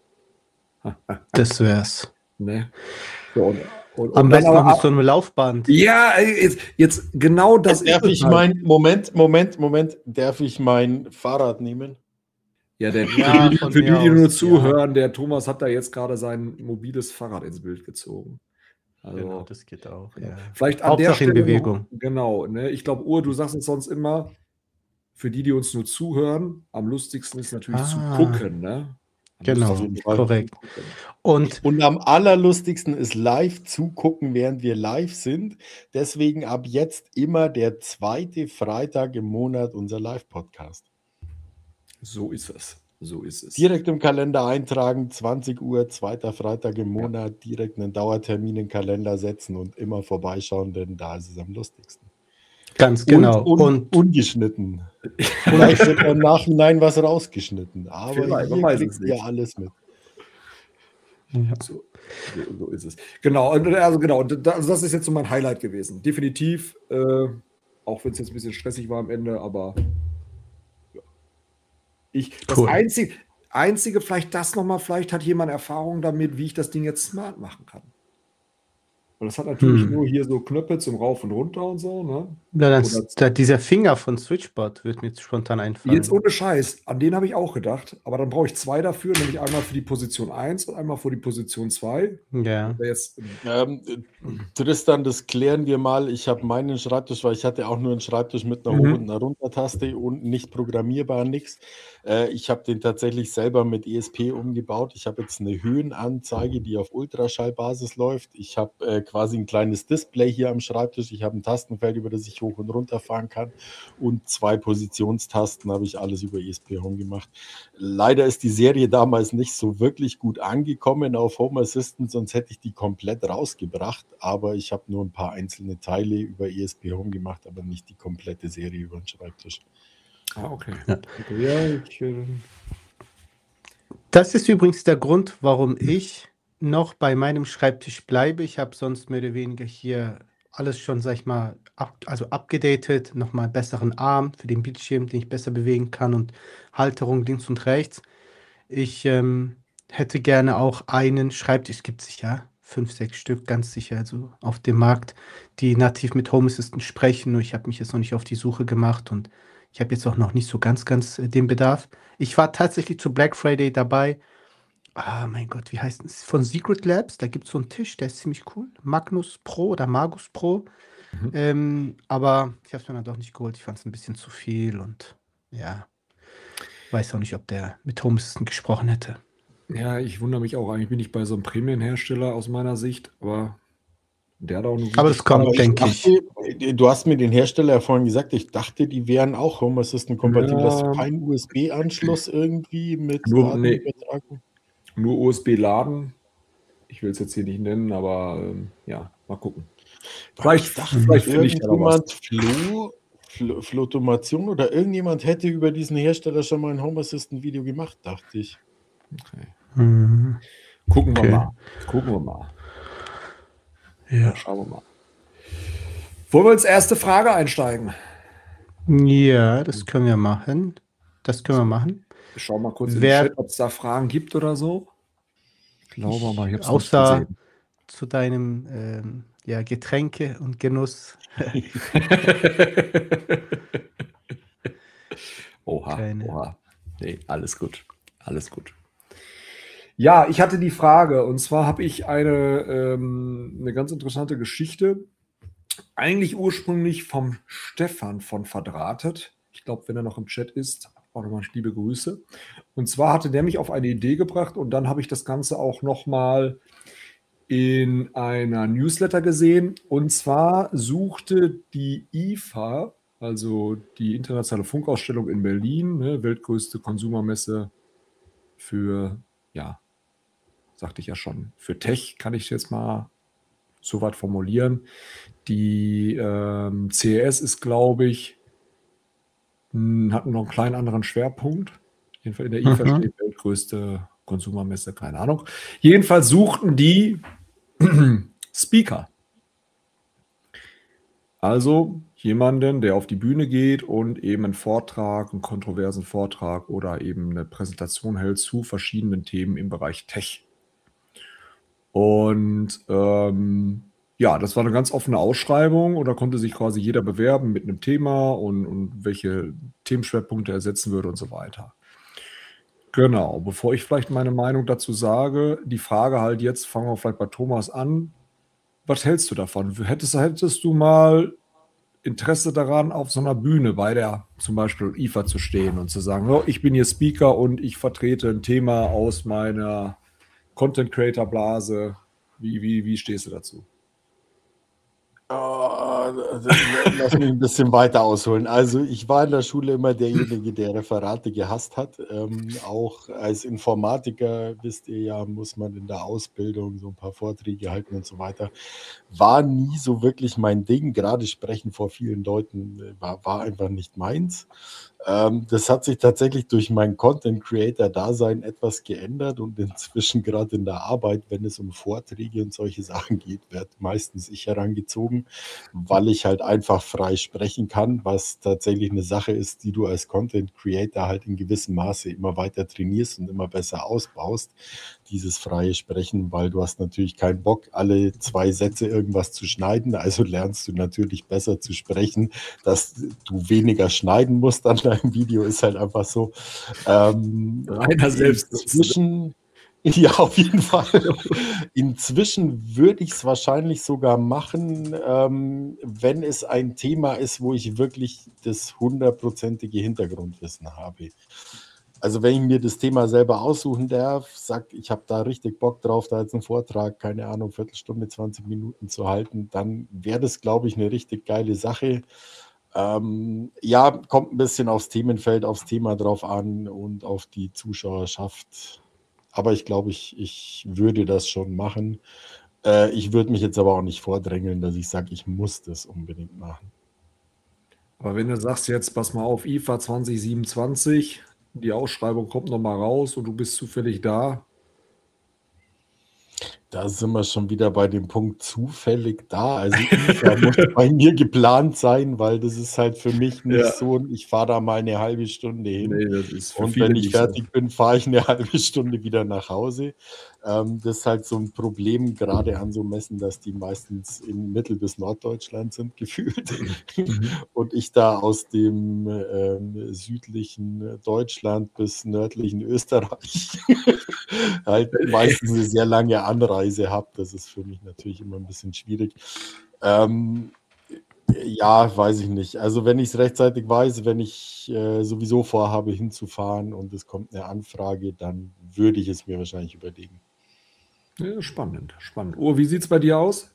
Speaker 1: Das wär's.
Speaker 3: Ne? So, und
Speaker 1: am besten noch mit so einem Laufband.
Speaker 3: Ja, jetzt genau das
Speaker 2: darf ich Moment, darf ich mein Fahrrad nehmen?
Speaker 3: Ja, für die nur zuhören, der Thomas hat da jetzt gerade sein mobiles Fahrrad ins Bild gezogen. Also,
Speaker 1: genau, das geht auch. Ja.
Speaker 3: Vielleicht an der Stelle
Speaker 1: in Bewegung.
Speaker 3: Genau, ne? Ich glaube, du sagst es sonst immer, für die uns nur zuhören, am lustigsten ist natürlich zu gucken, ne?
Speaker 1: Genau, korrekt.
Speaker 2: Und am allerlustigsten ist live zugucken, während wir live sind. Deswegen ab jetzt immer der 2. Freitag im Monat unser Live-Podcast.
Speaker 3: So ist es.
Speaker 2: Direkt im Kalender eintragen, 20 Uhr, 2. Freitag im Monat, direkt einen Dauertermin in den Kalender setzen und immer vorbeischauen, denn da ist es am lustigsten.
Speaker 1: Ganz genau.
Speaker 2: Und ungeschnitten. Vielleicht wird im Nachhinein was rausgeschnitten, aber hier kriegt ihr alles mit.
Speaker 3: Ja. So ist es. Genau, also das ist jetzt so mein Highlight gewesen. Definitiv, auch wenn es jetzt ein bisschen stressig war am Ende, aber das Einzige, vielleicht hat jemand Erfahrung damit, wie ich das Ding jetzt smart machen kann. Und das hat natürlich nur hier so Knöpfe zum Rauf und Runter und so, ne?
Speaker 1: Ja, dieser Finger von Switchbot wird mir jetzt spontan einfallen.
Speaker 3: Jetzt ohne Scheiß, an den habe ich auch gedacht, aber dann brauche ich 2 dafür, nämlich einmal für die Position 1 und einmal für die Position 2.
Speaker 1: Ja.
Speaker 2: Tristan, das klären wir mal. Ich habe meinen Schreibtisch, weil ich hatte auch nur einen Schreibtisch mit einer Hoch- und einer Runter-Taste und nicht programmierbar, nichts. Ich habe den tatsächlich selber mit ESP umgebaut. Ich habe jetzt eine Höhenanzeige, die auf Ultraschallbasis läuft. Ich habe quasi ein kleines Display hier am Schreibtisch. Ich habe ein Tastenfeld, über das ich hoch und runter fahren kann. Und 2 Positionstasten habe ich alles über ESP Home gemacht. Leider ist die Serie damals nicht so wirklich gut angekommen auf Home Assistant, sonst hätte ich die komplett rausgebracht. Aber ich habe nur ein paar einzelne Teile über ESP Home gemacht, aber nicht die komplette Serie über den Schreibtisch.
Speaker 3: Okay.
Speaker 1: Ja. Das ist übrigens der Grund, warum ich noch bei meinem Schreibtisch bleibe. Ich habe sonst mehr oder weniger hier alles schon, sag ich mal, abgedatet, nochmal einen besseren Arm für den Bildschirm, den ich besser bewegen kann und Halterung links und rechts. Ich hätte gerne auch einen Schreibtisch, es gibt sicher 5, 6 Stück, ganz sicher, also auf dem Markt, die nativ mit Home Assistant sprechen. Nur ich habe mich jetzt noch nicht auf die Suche gemacht und ich habe jetzt auch noch nicht so ganz den Bedarf. Ich war tatsächlich zu Black Friday dabei. Mein Gott, wie heißt es? Von Secret Labs, da gibt es so einen Tisch, der ist ziemlich cool. Magnus Pro oder Magus Pro. Aber ich habe es mir dann doch nicht geholt. Ich fand es ein bisschen zu viel und ja, weiß auch nicht, ob der mit Home Assistant gesprochen hätte.
Speaker 3: Ja, ich wundere mich auch. Eigentlich bin ich bei so einem Prämienhersteller aus meiner Sicht, aber der hat auch eine
Speaker 1: Aber das kommt, denke ich.
Speaker 2: Du hast mir den Hersteller ja vorhin gesagt, ich dachte, die wären auch Home Assistant kompatibel. Hast du keinen USB-Anschluss irgendwie mit Datenübertragung?
Speaker 3: Nur USB-Laden. Ich will es jetzt hier nicht nennen, aber ja, mal gucken.
Speaker 2: Vielleicht finde ich da jemand Flotomation oder irgendjemand hätte über diesen Hersteller schon mal ein Home Assistant Video gemacht, dachte ich.
Speaker 3: Okay.
Speaker 2: Gucken
Speaker 3: wir mal.
Speaker 1: Ja.
Speaker 3: Schauen wir mal. Wollen wir ins erste Frage einsteigen?
Speaker 1: Ja, das können wir machen.
Speaker 3: Ich schau mal kurz in den Chat, ob es da Fragen gibt oder so. glaube aber, ich habe es nicht
Speaker 1: Außer
Speaker 3: gesehen.
Speaker 1: zu deinem Getränke und Genuss
Speaker 3: Oha,
Speaker 1: keine.
Speaker 3: oha. Nee, alles gut. Alles gut. Ja, ich hatte die Frage, und zwar habe ich eine ganz interessante Geschichte. Eigentlich ursprünglich vom Stefan von Verdrahtet. Ich glaube, wenn er noch im Chat ist, auch nochmal liebe Grüße. Und zwar hatte der mich auf eine Idee gebracht und dann habe ich das Ganze auch nochmal in einer Newsletter gesehen. Und zwar suchte die IFA, also die Internationale Funkausstellung in Berlin, ne, weltgrößte Konsumermesse für, ja, sagte ich ja schon, für Tech kann ich jetzt mal so weit formulieren. Die CES ist, glaube ich, hat noch einen kleinen anderen Schwerpunkt. Jedenfalls in der IFA steht weltgrößte Konsumermesse, keine Ahnung. Jedenfalls suchten die Speaker. Also jemanden, der auf die Bühne geht und eben einen Vortrag, einen kontroversen Vortrag oder eben eine Präsentation hält zu verschiedenen Themen im Bereich Tech. Und ja, das war eine ganz offene Ausschreibung und da konnte sich quasi jeder bewerben mit einem Thema und welche Themenschwerpunkte er setzen würde und so weiter. Genau, bevor ich vielleicht meine Meinung dazu sage, die Frage halt jetzt, fangen wir vielleicht bei Thomas an. Was hältst du davon? Hättest du mal Interesse daran, auf so einer Bühne bei der zum Beispiel IFA zu stehen und zu sagen, oh, ich bin hier Speaker und ich vertrete ein Thema aus meiner Content-Creator-Blase. Wie stehst du dazu?
Speaker 2: Lass mich ein bisschen weiter ausholen. Also ich war in der Schule immer derjenige, der Referate gehasst hat. Auch als Informatiker, wisst ihr ja, muss man in der Ausbildung so ein paar Vorträge halten und so weiter. War nie so wirklich mein Ding. Gerade sprechen vor vielen Leuten war einfach nicht meins. Das hat sich tatsächlich durch mein Content-Creator-Dasein etwas geändert und inzwischen gerade in der Arbeit, wenn es um Vorträge und solche Sachen geht, wird meistens ich herangezogen, weil ich halt einfach frei sprechen kann, was tatsächlich eine Sache ist, die du als Content-Creator halt in gewissem Maße immer weiter trainierst und immer besser ausbaust, dieses freie Sprechen, weil du hast natürlich keinen Bock, alle 2 Sätze irgendwas zu schneiden, also lernst du natürlich besser zu sprechen, dass du weniger schneiden musst an deinem Video, ist halt einfach so.
Speaker 3: Reiner Selbstschutz.
Speaker 2: Inzwischen, ja, auf jeden Fall. Inzwischen würde ich es wahrscheinlich sogar machen, wenn es ein Thema ist, wo ich wirklich das 100%ige Hintergrundwissen habe. Also wenn ich mir das Thema selber aussuchen darf, sag, ich habe da richtig Bock drauf, da jetzt einen Vortrag, keine Ahnung, Viertelstunde, 20 Minuten zu halten, dann wäre das, glaube ich, eine richtig geile Sache. Ja, kommt ein bisschen aufs Themenfeld, aufs Thema drauf an und auf die Zuschauerschaft. Aber ich glaube, ich würde das schon machen. Ich würde mich jetzt aber auch nicht vordrängeln, dass ich sage, ich muss das unbedingt machen.
Speaker 3: Aber wenn du sagst jetzt, pass mal auf, IFA 2027, die Ausschreibung kommt nochmal raus und du bist zufällig da.
Speaker 2: Da sind wir schon wieder bei dem Punkt zufällig da. Also IFA muss bei mir geplant sein, weil das ist halt für mich nicht so, ich fahre da mal eine halbe Stunde hin.
Speaker 3: Nee, das ist für
Speaker 2: Und
Speaker 3: viele
Speaker 2: wenn ich
Speaker 3: nicht so.
Speaker 2: fertig bin, fahre ich eine halbe Stunde wieder nach Hause. Das ist halt so ein Problem, gerade an so Messen, dass die meistens in Mittel- bis Norddeutschland sind, gefühlt. Und ich da aus dem südlichen Deutschland bis nördlichen Österreich halt meistens eine sehr lange Anreise habe. Das ist für mich natürlich immer ein bisschen schwierig. Ja, weiß ich nicht. Also wenn ich es rechtzeitig weiß, wenn ich sowieso vorhabe hinzufahren und es kommt eine Anfrage, dann würde ich es mir wahrscheinlich überlegen.
Speaker 3: Ja, spannend, spannend. Wie sieht es bei dir aus?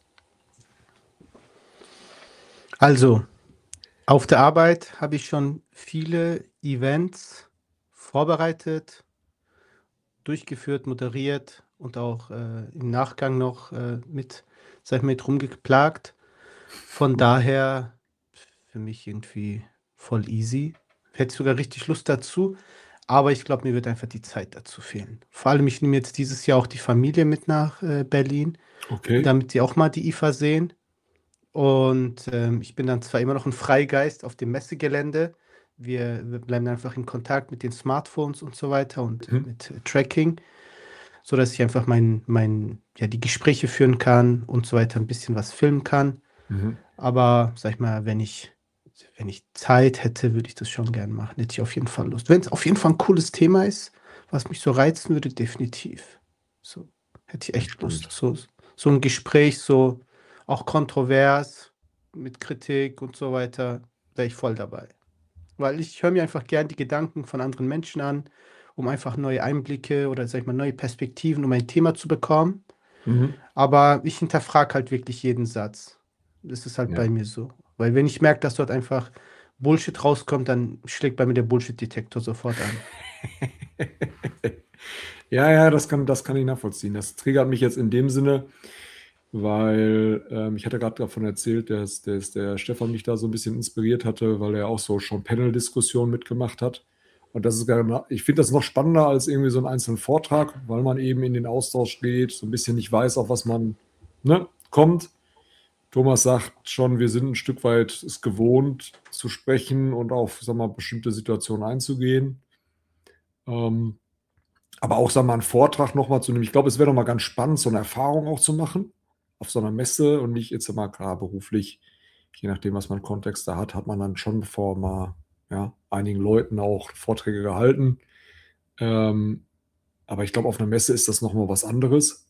Speaker 1: Also, auf der Arbeit habe ich schon viele Events vorbereitet, durchgeführt, moderiert und auch im Nachgang noch mit rumgeplagt. Von daher für mich irgendwie voll easy. Hätte sogar richtig Lust dazu, aber ich glaube, mir wird einfach die Zeit dazu fehlen. Vor allem, ich nehme jetzt dieses Jahr auch die Familie mit nach Berlin,
Speaker 3: Okay.
Speaker 1: damit die auch mal die IFA sehen. Und ich bin dann zwar immer noch ein Freigeist auf dem Messegelände. Wir bleiben einfach in Kontakt mit den Smartphones und so weiter und mit Tracking. sodass ich einfach die Gespräche führen kann und so weiter, ein bisschen was filmen kann. Aber sag ich mal, wenn ich Zeit hätte, würde ich das schon gern machen. Hätte ich auf jeden Fall Lust. Wenn es auf jeden Fall ein cooles Thema ist, was mich so reizen würde, definitiv. So hätte ich echt Lust. So ein Gespräch, so auch kontrovers, mit Kritik und so weiter, wäre ich voll dabei. Weil ich höre mir einfach gern die Gedanken von anderen Menschen an, um einfach neue Einblicke oder sag ich mal neue Perspektiven, um ein Thema zu bekommen. Aber ich hinterfrage halt wirklich jeden Satz. Das ist halt bei mir so. Weil wenn ich merke, dass dort einfach Bullshit rauskommt, dann schlägt bei mir der Bullshit-Detektor sofort an.
Speaker 3: Ja, das kann ich nachvollziehen. Das triggert mich jetzt in dem Sinne, weil ich hatte gerade davon erzählt, dass der Stefan mich da so ein bisschen inspiriert hatte, weil er auch so schon Panel-Diskussionen mitgemacht hat. Und das ist ich finde das noch spannender als irgendwie so einen einzelnen Vortrag, weil man eben in den Austausch geht, so ein bisschen nicht weiß, auf was man kommt. Thomas sagt schon, wir sind ein Stück weit es gewohnt zu sprechen und auf, sag mal, bestimmte Situationen einzugehen. Aber auch, sag mal, einen Vortrag nochmal zu nehmen. Ich glaube, es wäre doch mal ganz spannend, so eine Erfahrung auch zu machen auf so einer Messe und nicht jetzt immer klar beruflich, je nachdem, was man Kontext da hat man dann schon vor mal einigen Leuten auch Vorträge gehalten. Aber ich glaube, auf einer Messe ist das nochmal was anderes.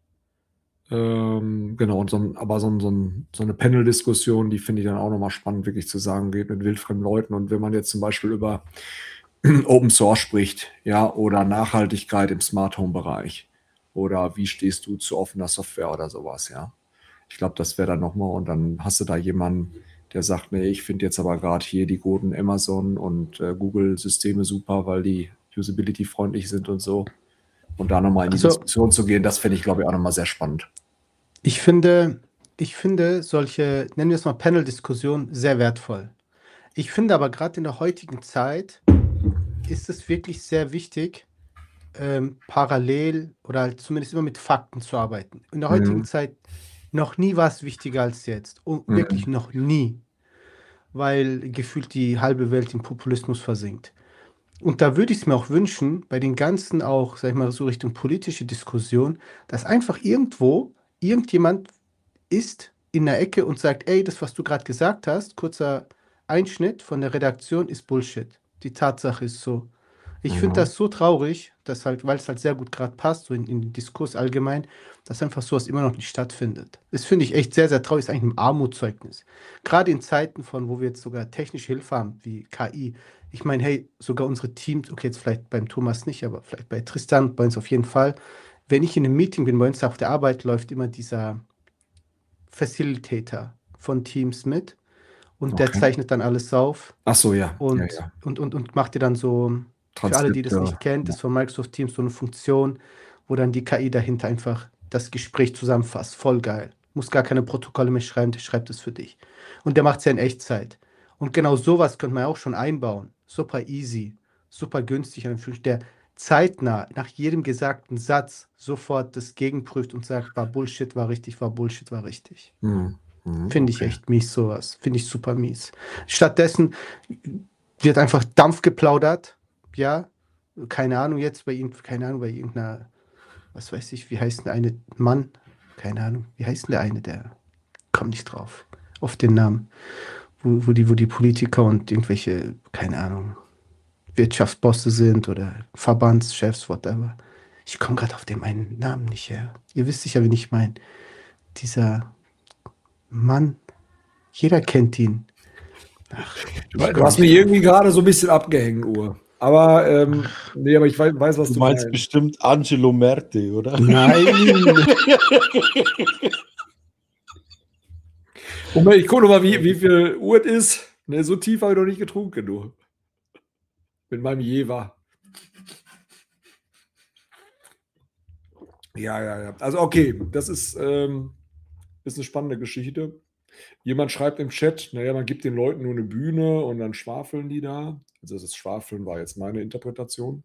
Speaker 3: Genau, und so eine Panel-Diskussion, die finde ich dann auch nochmal spannend, wirklich zu sagen, geht mit wildfremden Leuten. Und wenn man jetzt zum Beispiel über Open Source spricht, oder Nachhaltigkeit im Smart Home Bereich oder wie stehst du zu offener Software oder sowas, Ich glaube, das wäre dann nochmal, und dann hast du da jemanden, der sagt, nee, ich finde jetzt aber gerade hier die guten Amazon und Google-Systeme super, weil die usability-freundlich sind und so. Und da nochmal in die Diskussion zu gehen, das finde ich, glaube ich, auch nochmal sehr spannend.
Speaker 1: Ich finde solche, nennen wir es mal Panel-Diskussionen, sehr wertvoll. Ich finde aber gerade in der heutigen Zeit ist es wirklich sehr wichtig, parallel oder halt zumindest immer mit Fakten zu arbeiten. In der heutigen Zeit noch nie war es wichtiger als jetzt. Und wirklich noch nie. Weil gefühlt die halbe Welt im Populismus versinkt. Und da würde ich es mir auch wünschen, bei den ganzen auch, sag ich mal, so Richtung politische Diskussion, dass einfach irgendjemand ist in der Ecke und sagt, ey, das, was du gerade gesagt hast, kurzer Einschnitt von der Redaktion, ist Bullshit. Die Tatsache ist so. Ich finde das so traurig, dass halt, weil es halt sehr gut gerade passt, so in den Diskurs allgemein, dass einfach sowas immer noch nicht stattfindet. Das finde ich echt sehr, sehr traurig, ist eigentlich ein Armutszeugnis. Gerade in Zeiten wo wir jetzt sogar technische Hilfe haben, wie KI. Ich meine, hey, sogar unsere Teams, okay, jetzt vielleicht beim Thomas nicht, aber vielleicht bei Tristan, bei uns auf jeden Fall. Wenn ich in einem Meeting bin, bei uns auf der Arbeit läuft immer dieser Facilitator von Teams mit und der zeichnet dann alles auf.
Speaker 3: Ach so, ja.
Speaker 1: Und macht dir dann so, für alle, die das nicht kennen, ist von Microsoft Teams so eine Funktion, wo dann die KI dahinter einfach das Gespräch zusammenfasst. Voll geil. Muss gar keine Protokolle mehr schreiben, der schreibt es für dich. Und der macht es ja in Echtzeit. Und genau sowas könnte man ja auch schon einbauen. Super easy, super günstig, der zeitnah nach jedem gesagten Satz sofort das gegenprüft und sagt, war Bullshit, war richtig, war Bullshit, war richtig. Finde ich echt mies, sowas. Finde ich super mies. Stattdessen wird einfach Dampf geplaudert. Ja, keine Ahnung jetzt bei irgendeiner, was weiß ich, wie heißt der eine Mann? Keine Ahnung, wie heißt denn der eine, der kommt nicht drauf, auf den Namen, wo die Politiker und irgendwelche, keine Ahnung, Wirtschaftsbosse sind oder Verbandschefs, whatever. Ich komme gerade auf den einen Namen nicht her. Ihr wisst sicher, wen ich meine. Dieser Mann, jeder kennt ihn.
Speaker 3: Ach, du hast mich irgendwie gerade so ein bisschen abgehängt, Uhr. Aber, nee, aber ich weiß, was du meinst.
Speaker 2: Du meinst bestimmt Angelo Merte, oder?
Speaker 1: Nein!
Speaker 3: Ich gucke mal, wie viel Uhr es ist. Ne, so tief habe ich noch nicht getrunken, du. Mit meinem Jever. Ja. Also, okay, das ist eine spannende Geschichte. Jemand schreibt im Chat, naja, man gibt den Leuten nur eine Bühne und dann schwafeln die da. Also das Schwafeln war jetzt meine Interpretation.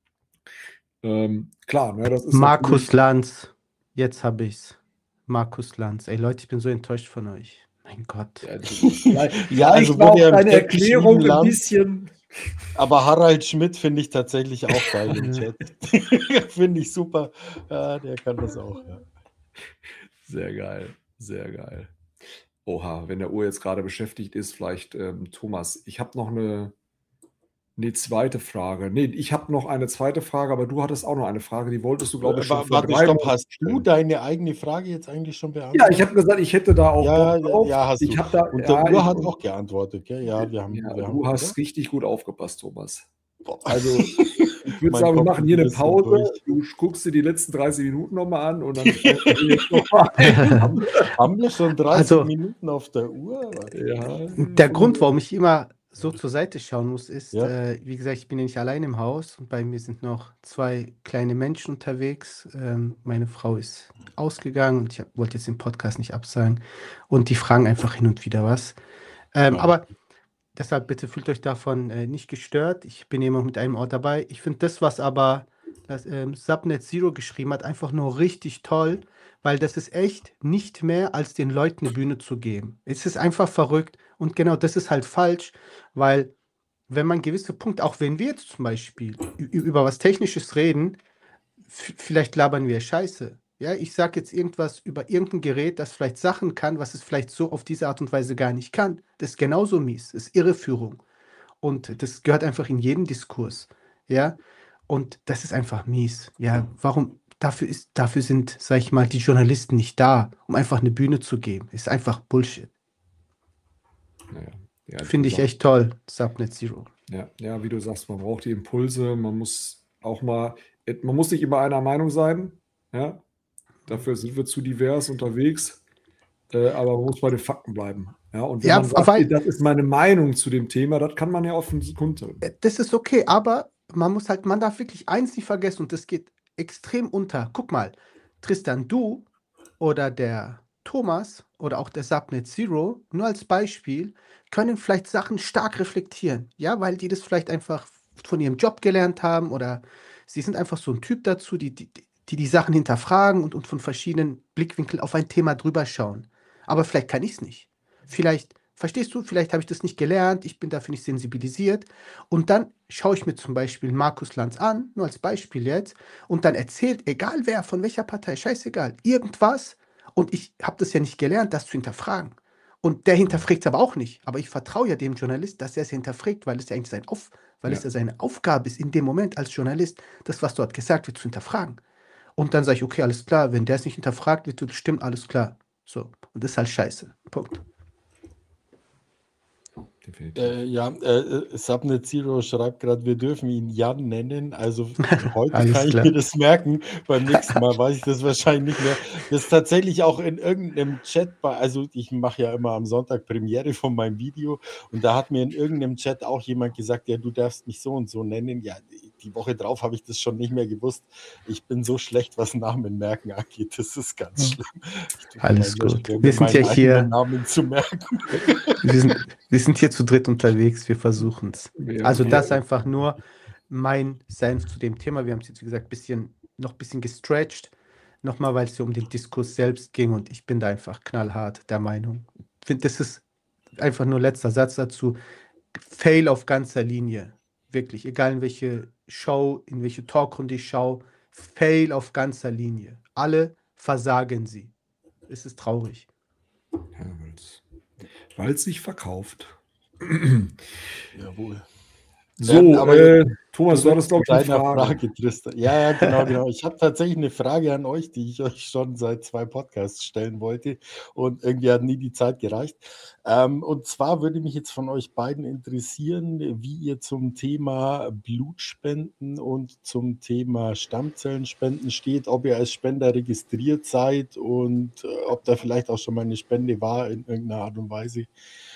Speaker 3: Klar, ne, das ist
Speaker 1: Markus Lanz, jetzt habe ich's. Markus Lanz. Ey Leute, ich bin so enttäuscht von euch. Mein Gott.
Speaker 3: Ja, also ich brauche deine Erklärung ein bisschen.
Speaker 2: Aber Harald Schmidt finde ich tatsächlich auch geil im Chat. Finde ich super. Ja, der kann das auch, ja.
Speaker 3: Sehr geil, sehr geil. Oha, wenn der Uhr jetzt gerade beschäftigt ist, vielleicht Thomas, ich habe noch eine zweite Frage. Nee, ich habe noch eine zweite Frage, aber du hattest auch noch eine Frage, die wolltest du, glaube ich, schon vor
Speaker 2: Warte,
Speaker 3: 3
Speaker 2: stopp,
Speaker 3: Monaten
Speaker 2: hast du
Speaker 3: stellen.
Speaker 2: deine eigene Frage jetzt eigentlich schon
Speaker 3: Ja,
Speaker 2: beantwortet?
Speaker 3: ich habe gesagt, ich hätte da auch
Speaker 2: Ja,
Speaker 3: Bock drauf.
Speaker 2: ja, hast
Speaker 3: Ich
Speaker 2: du.
Speaker 3: habe da,
Speaker 2: Und
Speaker 3: ja,
Speaker 2: der Uhr
Speaker 3: ich,
Speaker 2: hat auch geantwortet, gell? Ja, wir haben,
Speaker 3: du hast
Speaker 2: oder?
Speaker 3: richtig gut aufgepasst, Thomas.
Speaker 2: Boah.
Speaker 3: Also, ich würde
Speaker 2: Mein
Speaker 3: sagen, wir
Speaker 2: Kopf
Speaker 3: machen
Speaker 2: ist
Speaker 3: hier
Speaker 2: ein
Speaker 3: eine
Speaker 2: bisschen
Speaker 3: Pause.
Speaker 2: durch.
Speaker 3: Du guckst dir die letzten 30 Minuten nochmal an und dann steigen wir jetzt nochmal ein.
Speaker 2: Haben wir schon 30
Speaker 1: Also,
Speaker 2: Minuten auf der Uhr?
Speaker 3: Ja,
Speaker 1: der Grund, warum ich immer so zur Seite schauen muss, ist,
Speaker 2: Ja.
Speaker 1: wie gesagt, ich bin ja nicht allein im Haus und bei mir sind noch 2 kleine Menschen unterwegs. Meine Frau ist ausgegangen und ich wollte jetzt den Podcast nicht absagen und die fragen einfach hin und wieder was. Aber deshalb bitte fühlt euch davon nicht gestört. Ich bin immer mit einem Ort dabei. Ich finde das, was aber das Subnet Zero geschrieben hat, einfach nur richtig toll, weil das ist echt nicht mehr als den Leuten eine Bühne zu geben. Es ist einfach verrückt und genau das ist halt falsch, weil wenn man gewisse Punkte, auch wenn wir jetzt zum Beispiel über was Technisches reden, vielleicht labern wir Scheiße. Ja, ich sage jetzt irgendwas über irgendein Gerät, das vielleicht Sachen kann, was es vielleicht so auf diese Art und Weise gar nicht kann. Das ist genauso mies, das ist Irreführung. Und das gehört einfach in jeden Diskurs. Ja, und das ist einfach mies. Ja, warum? Dafür sind, sag ich mal, die Journalisten nicht da, um einfach eine Bühne zu geben. Ist einfach Bullshit.
Speaker 3: Ja,
Speaker 1: Finde ich echt toll, Subnet Zero.
Speaker 3: Ja, wie du sagst, man braucht die Impulse, man muss auch mal, man muss nicht immer einer Meinung sein, ja, dafür sind wir zu divers unterwegs, aber man muss bei den Fakten bleiben. Ja, und wenn
Speaker 1: Ja,
Speaker 3: man sagt,
Speaker 1: weil
Speaker 3: das ist meine Meinung zu dem Thema, das kann man ja offensichtlich kundtun.
Speaker 1: das ist okay, aber man darf wirklich eins nicht vergessen und das geht extrem unter. Guck mal, Tristan, du oder der Thomas oder auch der Subnet Zero, nur als Beispiel, können vielleicht Sachen stark reflektieren, ja, weil die das vielleicht einfach von ihrem Job gelernt haben oder sie sind einfach so ein Typ dazu, die Sachen hinterfragen und von verschiedenen Blickwinkeln auf ein Thema drüber schauen. Aber vielleicht kann ich es nicht. Vielleicht, verstehst du, vielleicht habe ich das nicht gelernt, ich bin dafür nicht sensibilisiert. Und dann schaue ich mir zum Beispiel Markus Lanz an, nur als Beispiel jetzt, und dann erzählt, egal wer, von welcher Partei, scheißegal, irgendwas. Und ich habe das ja nicht gelernt, das zu hinterfragen. Und der hinterfragt es aber auch nicht. Aber ich vertraue ja dem Journalist, dass er es hinterfragt, weil es ja eigentlich es ja seine Aufgabe ist, in dem Moment als Journalist, das, was dort gesagt wird, zu hinterfragen. Und dann sage ich, okay, alles klar, wenn der es nicht hinterfragt, wird bestimmt alles klar. So. Und das ist halt scheiße. Punkt.
Speaker 2: Subnet Zero schreibt gerade, wir dürfen ihn Jan nennen. Also heute
Speaker 1: Alles
Speaker 2: kann ich
Speaker 1: klar.
Speaker 2: mir das merken. Beim nächsten Mal weiß ich das wahrscheinlich nicht mehr. Das ist tatsächlich auch in irgendeinem Chat, also ich mache ja immer am Sonntag Premiere von meinem Video und da hat mir in irgendeinem Chat auch jemand gesagt, ja, du darfst mich so und so nennen. Ja, die Woche drauf habe ich das schon nicht mehr gewusst. Ich bin so schlecht, was Namen merken angeht. Das ist ganz schlimm.
Speaker 1: Alles gut. Wir sind ja hier.
Speaker 2: Namen zu merken.
Speaker 1: Wir sind hier zu dritt unterwegs, wir versuchen es.
Speaker 3: Ja,
Speaker 1: Also
Speaker 3: ja.
Speaker 1: das einfach nur mein Senf zu dem Thema. Wir haben es jetzt, wie gesagt, noch ein bisschen gestretched. Nochmal, weil es hier um den Diskurs selbst ging und ich bin da einfach knallhart der Meinung. Ich finde, das ist einfach nur letzter Satz dazu. Fail auf ganzer Linie. Wirklich, egal in welche Show, in welche Talkrunde ich schaue, Fail auf ganzer Linie. Alle versagen sie. Es ist traurig.
Speaker 3: Ja, weil es sich verkauft.
Speaker 2: Jawohl.
Speaker 3: So,
Speaker 2: aber
Speaker 3: Thomas, du hattest, glaube ich, eine
Speaker 2: Frage, Tristan. Ja, genau. Ich habe tatsächlich eine Frage an euch, die ich euch schon seit 2 Podcasts stellen wollte und irgendwie hat nie die Zeit gereicht. Und zwar würde mich jetzt von euch beiden interessieren, wie ihr zum Thema Blutspenden und zum Thema Stammzellenspenden steht, ob ihr als Spender registriert seid und ob da vielleicht auch schon mal eine Spende war in irgendeiner Art und Weise.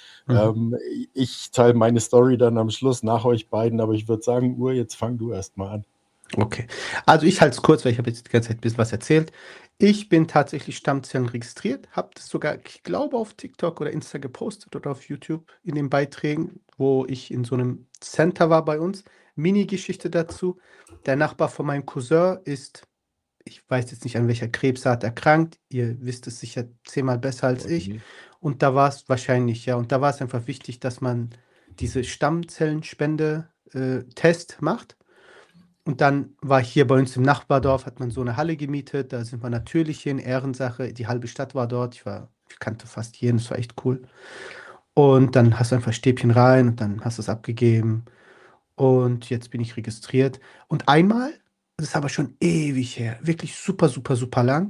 Speaker 2: Ich teile meine Story dann am Schluss nach euch beiden, aber ich würde sagen, Ur, jetzt fang du erst mal an.
Speaker 1: Okay, also ich halte es kurz, weil ich habe jetzt die ganze Zeit ein bisschen was erzählt. Ich bin tatsächlich Stammzellen registriert, habe das sogar, ich glaube, auf TikTok oder Insta gepostet oder auf YouTube in den Beiträgen, wo ich in so einem Center war bei uns. Mini-Geschichte dazu. Der Nachbar von meinem Cousin ist, ich weiß jetzt nicht, an welcher Krebsart erkrankt. Ihr wisst es sicher 10-mal besser als ich. Und da war es wahrscheinlich, ja, und da war es einfach wichtig, dass man diese Stammzellenspende-Test macht. Und dann war hier bei uns im Nachbardorf, hat man so eine Halle gemietet, da sind wir natürlich hin, Ehrensache, die halbe Stadt war dort, ich kannte fast jeden, das war echt cool. Und dann hast du einfach Stäbchen rein und dann hast du es abgegeben. Und jetzt bin ich registriert. Und einmal, das ist aber schon ewig her, wirklich super, super, super lang,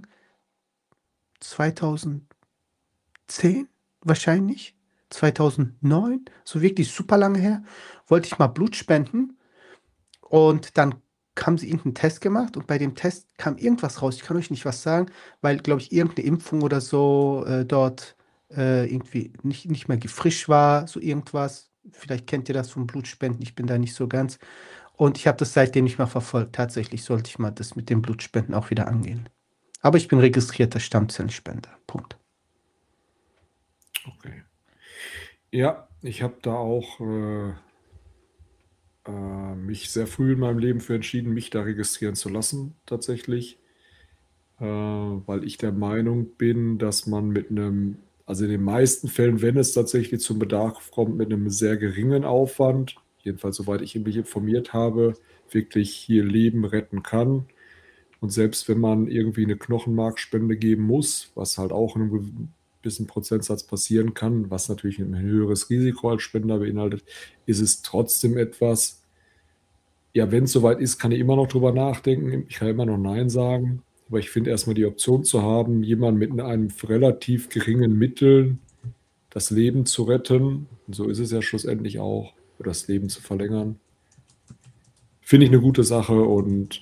Speaker 1: 2010 wahrscheinlich, 2009, so wirklich super lange her, wollte ich mal Blut spenden. Und dann haben sie irgendeinen Test gemacht und bei dem Test kam irgendwas raus. Ich kann euch nicht was sagen, weil, glaube ich, irgendeine Impfung oder so dort irgendwie nicht mehr frisch war, so irgendwas. Vielleicht kennt ihr das vom Blutspenden, ich bin da nicht so ganz. Und ich habe das seitdem nicht mehr verfolgt. Tatsächlich sollte ich mal das mit dem Blutspenden auch wieder angehen. Aber ich bin registrierter Stammzellenspender. Punkt.
Speaker 3: Okay. Ja, ich habe da auch mich sehr früh in meinem Leben für entschieden, mich da registrieren zu lassen, tatsächlich. Weil ich der Meinung bin, dass man mit einem, also in den meisten Fällen, wenn es tatsächlich zum Bedarf kommt, mit einem sehr geringen Aufwand, jedenfalls soweit ich mich informiert habe, wirklich hier Leben retten kann. Und selbst wenn man irgendwie eine Knochenmarkspende geben muss, was halt auch in einem gewissen Prozentsatz passieren kann, was natürlich ein höheres Risiko als Spender beinhaltet, ist es trotzdem etwas, ja, wenn es soweit ist, kann ich immer noch drüber nachdenken. Ich kann immer noch Nein sagen. Aber ich finde erstmal die Option zu haben, jemanden mit einem relativ geringen Mitteln das Leben zu retten, und so ist es ja schlussendlich auch, oder das Leben zu verlängern, finde ich eine gute Sache und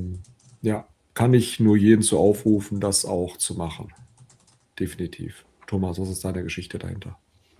Speaker 3: ja, kann ich nur jeden zu aufrufen, das auch zu machen. Definitiv. Thomas, was ist deine Geschichte dahinter?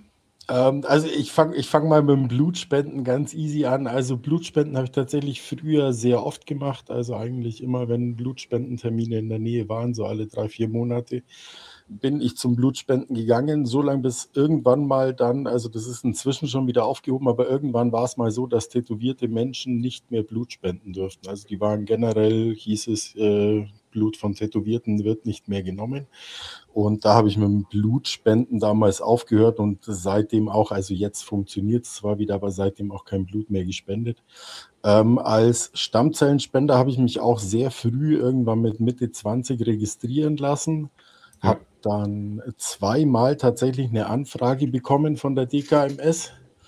Speaker 2: Also ich fang mal mit dem Blutspenden ganz easy an. Also Blutspenden habe ich tatsächlich früher sehr oft gemacht. Also eigentlich immer, wenn Blutspendentermine in der Nähe waren, so alle 3-4 Monate, bin ich zum Blutspenden gegangen, so lange bis irgendwann mal dann, also das ist inzwischen schon wieder aufgehoben, aber irgendwann war es mal so, dass tätowierte Menschen nicht mehr Blut spenden durften. Also die waren generell, hieß es, Blut von Tätowierten wird nicht mehr genommen. Und da habe ich mit dem Blutspenden damals aufgehört und seitdem auch, also jetzt funktioniert es zwar wieder, aber seitdem auch kein Blut mehr gespendet. Als Stammzellenspender habe ich mich auch sehr früh, irgendwann mit Mitte 20, registrieren lassen.
Speaker 3: Ja.
Speaker 2: Habe dann zweimal tatsächlich eine Anfrage bekommen von der DKMS.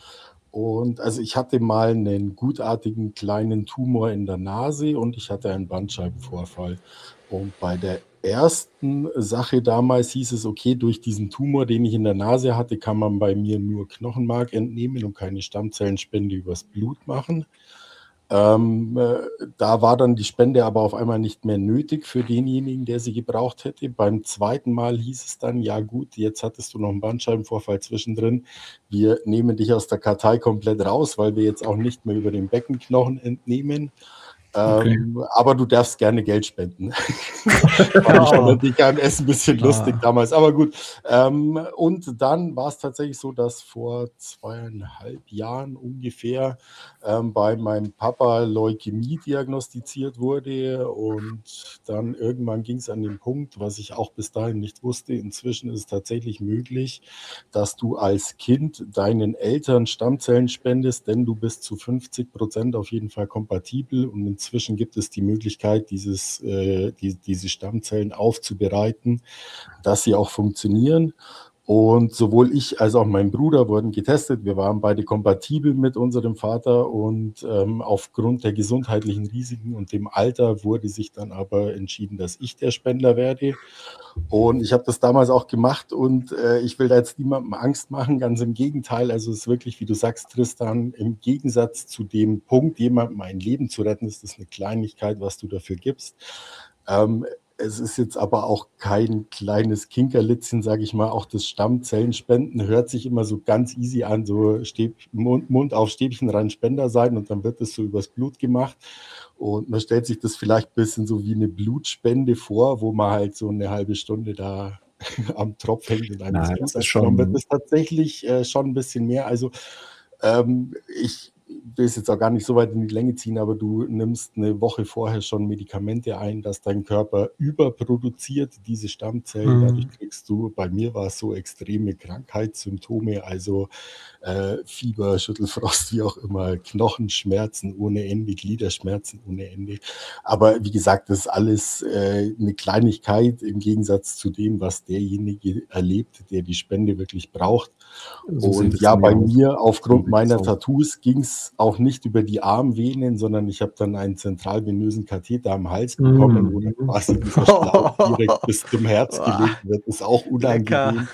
Speaker 2: Und also ich hatte mal einen gutartigen kleinen Tumor in der Nase und ich hatte einen Bandscheibenvorfall. Und bei der ersten Sache damals hieß es, okay, durch diesen Tumor, den ich in der Nase hatte, kann man bei mir nur Knochenmark entnehmen und keine Stammzellenspende übers Blut machen. Da war dann die Spende aber auf einmal nicht mehr nötig für denjenigen, der sie gebraucht hätte. Beim zweiten Mal hieß es dann, ja gut, jetzt hattest du noch einen Bandscheibenvorfall zwischendrin. Wir nehmen dich aus der Kartei komplett raus, weil wir jetzt auch nicht mehr über den Beckenknochen entnehmen.
Speaker 3: Okay.
Speaker 2: Aber du darfst gerne Geld spenden. Fand ich von der DKMS ein bisschen lustig damals, aber gut. Und dann war es tatsächlich so, dass vor 2,5 Jahren ungefähr bei meinem Papa Leukämie diagnostiziert wurde und dann irgendwann ging es an den Punkt, was ich auch bis dahin nicht wusste, inzwischen ist es tatsächlich möglich, dass du als Kind deinen Eltern Stammzellen spendest, denn du bist zu 50% auf jeden Fall kompatibel und inzwischen gibt es die Möglichkeit, diese Stammzellen aufzubereiten, dass sie auch funktionieren. Und sowohl ich als auch mein Bruder wurden getestet. Wir waren beide kompatibel mit unserem Vater und aufgrund der gesundheitlichen Risiken und dem Alter wurde sich dann aber entschieden, dass ich der Spender werde. Und ich habe das damals auch gemacht und ich will da jetzt niemandem Angst machen, ganz im Gegenteil. Also es ist wirklich, wie du sagst, Tristan, im Gegensatz zu dem Punkt, jemandem ein Leben zu retten, ist das eine Kleinigkeit, was du dafür gibst. Es ist jetzt aber auch kein kleines Kinkerlitzchen, sage ich mal. Auch das Stammzellenspenden hört sich immer so ganz easy an, so Mund auf Stäbchen rein Spender sein und dann wird das so übers Blut gemacht. Und man stellt sich das vielleicht ein bisschen so wie eine Blutspende vor, wo man halt so eine halbe Stunde da am Tropf hängt und einem das Blut abgenommen wird. Das ist tatsächlich schon ein bisschen mehr. Also ich will es jetzt auch gar nicht so weit in die Länge ziehen, aber du nimmst eine Woche vorher schon Medikamente ein, dass dein Körper überproduziert diese Stammzellen. Dadurch kriegst du, bei mir war es so extreme Krankheitssymptome, also Fieber, Schüttelfrost, wie auch immer, Knochenschmerzen ohne Ende, Gliederschmerzen ohne Ende. Aber wie gesagt, das ist alles eine Kleinigkeit im Gegensatz zu dem, was derjenige erlebt, der die Spende wirklich braucht. Und ja, bei mir aufgrund meiner Tattoos ging es auch nicht über die Armvenen, sondern ich habe dann einen zentralvenösen Katheter am Hals bekommen, wo dann quasi dieser Schlauch direkt bis zum Herz gelegt wird. Ist auch unangenehm.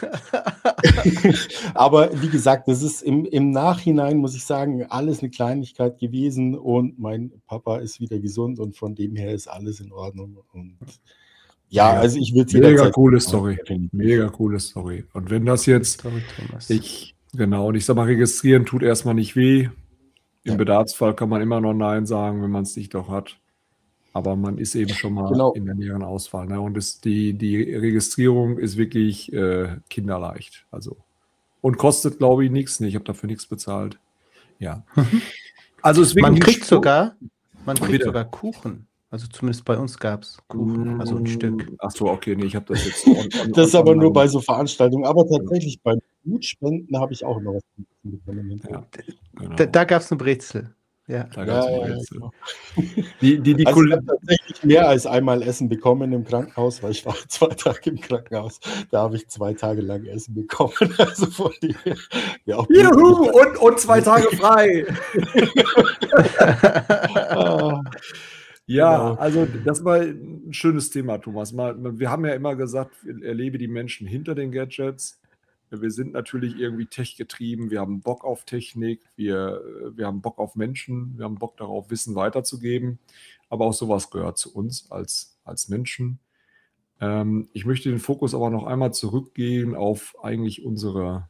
Speaker 2: Aber wie gesagt, das ist im Nachhinein, muss ich sagen, alles eine Kleinigkeit gewesen und mein Papa ist wieder gesund und von dem her ist alles in Ordnung. Und ja, also ich würde es
Speaker 3: mega coole Story. Mega coole Story. Und wenn das jetzt, und ich sag mal, registrieren tut erstmal nicht weh. Im Bedarfsfall kann man immer noch Nein sagen, wenn man es nicht doch hat. Aber man ist eben schon mal in der näheren Auswahl. Ne? Und die Registrierung ist wirklich kinderleicht. Also. Und kostet, glaube ich, nichts. Ich habe dafür nichts bezahlt. Ja. Also es
Speaker 1: man kriegt sogar Kuchen. Also zumindest bei uns gab es Kuchen, also ein Stück.
Speaker 3: Ach so, okay, nee, ich habe das jetzt.
Speaker 2: Das ist aber nur bei so Veranstaltungen. Aber tatsächlich beim Blutspenden habe ich auch noch was bekommen.
Speaker 3: Ja, genau.
Speaker 1: Da gab es eine Brezel. Ja.
Speaker 3: Da gab es eine Brezel.
Speaker 2: Genau.
Speaker 3: Die
Speaker 2: also ich habe tatsächlich mehr als einmal Essen bekommen im Krankenhaus, weil ich war 2 Tage im Krankenhaus. Da habe ich 2 Tage lang Essen bekommen. Also von dem,
Speaker 3: Juhu, und 2 Tage frei. Ja, genau. Also das war ein schönes Thema, Thomas. Wir haben ja immer gesagt, erlebe die Menschen hinter den Gadgets. Wir sind natürlich irgendwie tech-getrieben, wir haben Bock auf Technik, wir haben Bock auf Menschen, wir haben Bock darauf, Wissen weiterzugeben. Aber auch sowas gehört zu uns als Menschen. Ich möchte den Fokus aber noch einmal zurückgehen auf eigentlich unseren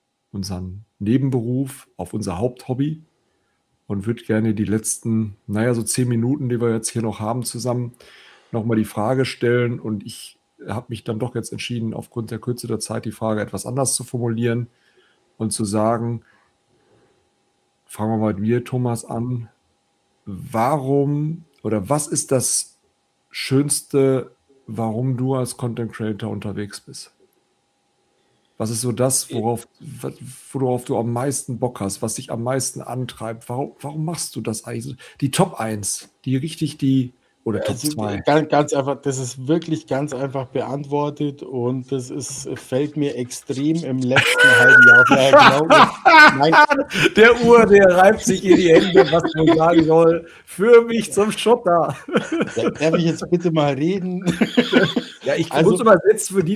Speaker 3: Nebenberuf, auf unser Haupthobby. Und würde gerne die letzten, so 10 Minuten, die wir jetzt hier noch haben zusammen, nochmal die Frage stellen. Und ich habe mich dann doch jetzt entschieden, aufgrund der Kürze der Zeit die Frage etwas anders zu formulieren und zu sagen, fangen wir mal mit mir, Thomas, an. Warum oder was ist das Schönste, warum du als Content Creator unterwegs bist? Was ist so das, worauf du am meisten Bock hast, was dich am meisten antreibt? Warum machst du das eigentlich? Die Top 1, oder Top 2?
Speaker 2: Ganz einfach, das ist wirklich ganz einfach beantwortet und fällt mir extrem im letzten halben Jahr.
Speaker 3: Der reibt sich in die Hände, was man sagen soll. Für mich zum Schotter.
Speaker 2: Darf ich jetzt bitte mal reden?
Speaker 3: Ja, ich muss übersetzen für die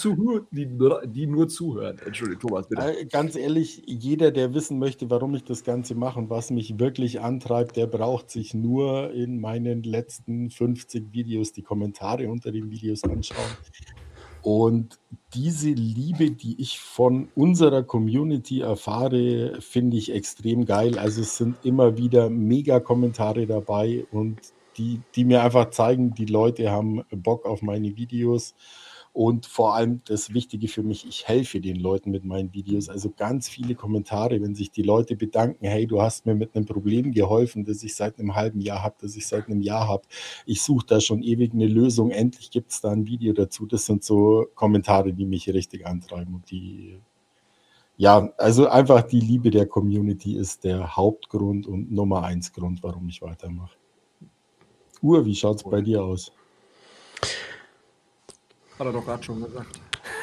Speaker 3: nur zuhören. Entschuldigung, Thomas, bitte.
Speaker 2: Ganz ehrlich, jeder, der wissen möchte, warum ich das Ganze mache und was mich wirklich antreibt, der braucht sich nur in meinen letzten 50 Videos die Kommentare unter den Videos anschauen. Und diese Liebe, die ich von unserer Community erfahre, finde ich extrem geil. Also es sind immer wieder mega Kommentare dabei und die mir einfach zeigen, die Leute haben Bock auf meine Videos. Und vor allem das Wichtige für mich, ich helfe den Leuten mit meinen Videos. Also ganz viele Kommentare, wenn sich die Leute bedanken, hey, du hast mir mit einem Problem geholfen, das ich seit einem halben Jahr habe, das ich seit einem Jahr habe. Ich suche da schon ewig eine Lösung, endlich gibt es da ein Video dazu. Das sind so Kommentare, die mich richtig antreiben. Und also einfach die Liebe der Community ist der Hauptgrund und Nummer 1 Grund, warum ich weitermache. Wie schaut es bei dir aus?
Speaker 3: Hat er doch gerade schon gesagt.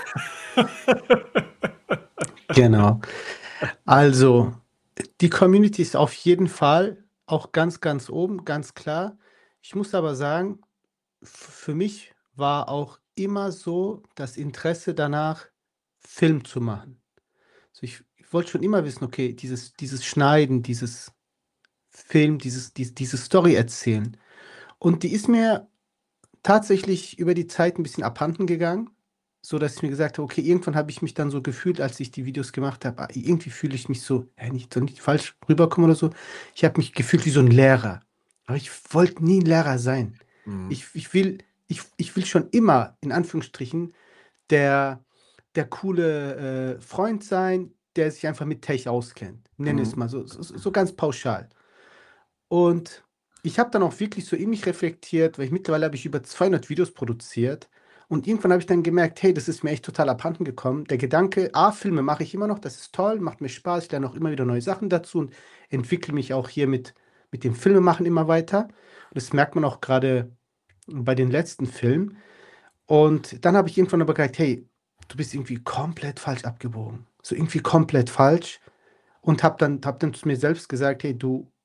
Speaker 1: Genau. Also, die Community ist auf jeden Fall auch ganz, ganz oben, ganz klar. Ich muss aber sagen, für mich war auch immer so das Interesse danach, Film zu machen. Also ich wollte schon immer wissen, okay, dieses Schneiden, dieses Film, diese Story erzählen. Und die ist mir tatsächlich über die Zeit ein bisschen abhanden gegangen, so dass ich mir gesagt habe, okay, irgendwann habe ich mich dann so gefühlt, als ich die Videos gemacht habe, irgendwie fühle ich mich so, nicht falsch rüberkommen oder so. Ich habe mich gefühlt wie so ein Lehrer. Aber ich wollte nie ein Lehrer sein.
Speaker 3: Mhm.
Speaker 1: Ich will schon immer, in Anführungsstrichen, der coole Freund sein, der sich einfach mit Tech auskennt. Nenne es
Speaker 3: Mhm.
Speaker 1: mal so ganz pauschal. Und ich habe dann auch wirklich so in mich reflektiert, weil mittlerweile habe ich über 200 Videos produziert. Und irgendwann habe ich dann gemerkt, hey, das ist mir echt total abhanden gekommen. Der Gedanke, Filme mache ich immer noch, das ist toll, macht mir Spaß, ich lerne auch immer wieder neue Sachen dazu und entwickle mich auch hier mit dem Filmemachen immer weiter. Und das merkt man auch gerade bei den letzten Filmen. Und dann habe ich irgendwann aber gedacht, hey, du bist irgendwie komplett falsch abgebogen. So irgendwie komplett falsch. Und hab dann zu mir selbst gesagt, hey,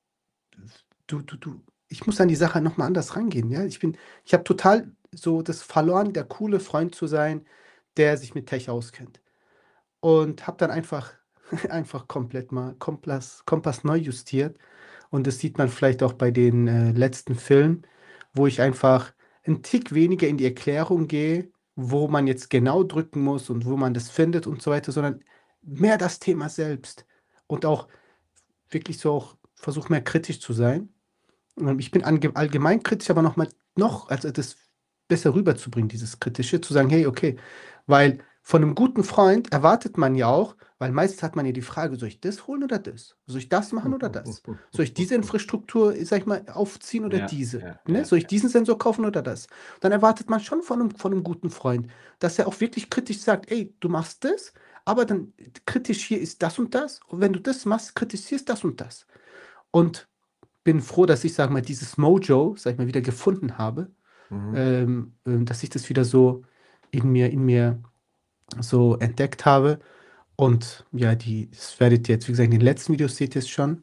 Speaker 1: ich muss an die Sache nochmal anders rangehen. Ja? Ich habe total so das verloren, der coole Freund zu sein, der sich mit Tech auskennt. Und habe dann einfach komplett mal Kompass neu justiert. Und das sieht man vielleicht auch bei den letzten Filmen, wo ich einfach einen Tick weniger in die Erklärung gehe, wo man jetzt genau drücken muss und wo man das findet und so weiter, sondern mehr das Thema selbst. Und auch wirklich so auch versuche mehr kritisch zu sein. Ich bin allgemein kritisch, aber also das besser rüberzubringen, dieses Kritische, zu sagen, hey, okay, weil von einem guten Freund erwartet man ja auch, weil meistens hat man ja die Frage, soll ich das holen oder das? Soll ich das machen oder das? Soll ich diese Infrastruktur, sag ich mal, aufziehen oder
Speaker 3: Ja,
Speaker 1: diese?
Speaker 3: ja,
Speaker 1: Ne?
Speaker 3: ja,
Speaker 1: Soll ich diesen Sensor kaufen oder das? Dann erwartet man schon von einem guten Freund, dass er auch wirklich kritisch sagt, ey, du machst das, aber dann kritisch hier ist das und das. Und wenn du das machst, kritisierst das und das. Und bin froh, dass ich, sag mal, dieses Mojo, sag ich mal, wieder gefunden habe,
Speaker 3: Mhm.
Speaker 1: dass ich das wieder so in mir so entdeckt habe. Und ja, das werdet ihr jetzt, wie gesagt, in den letzten Videos seht ihr es schon.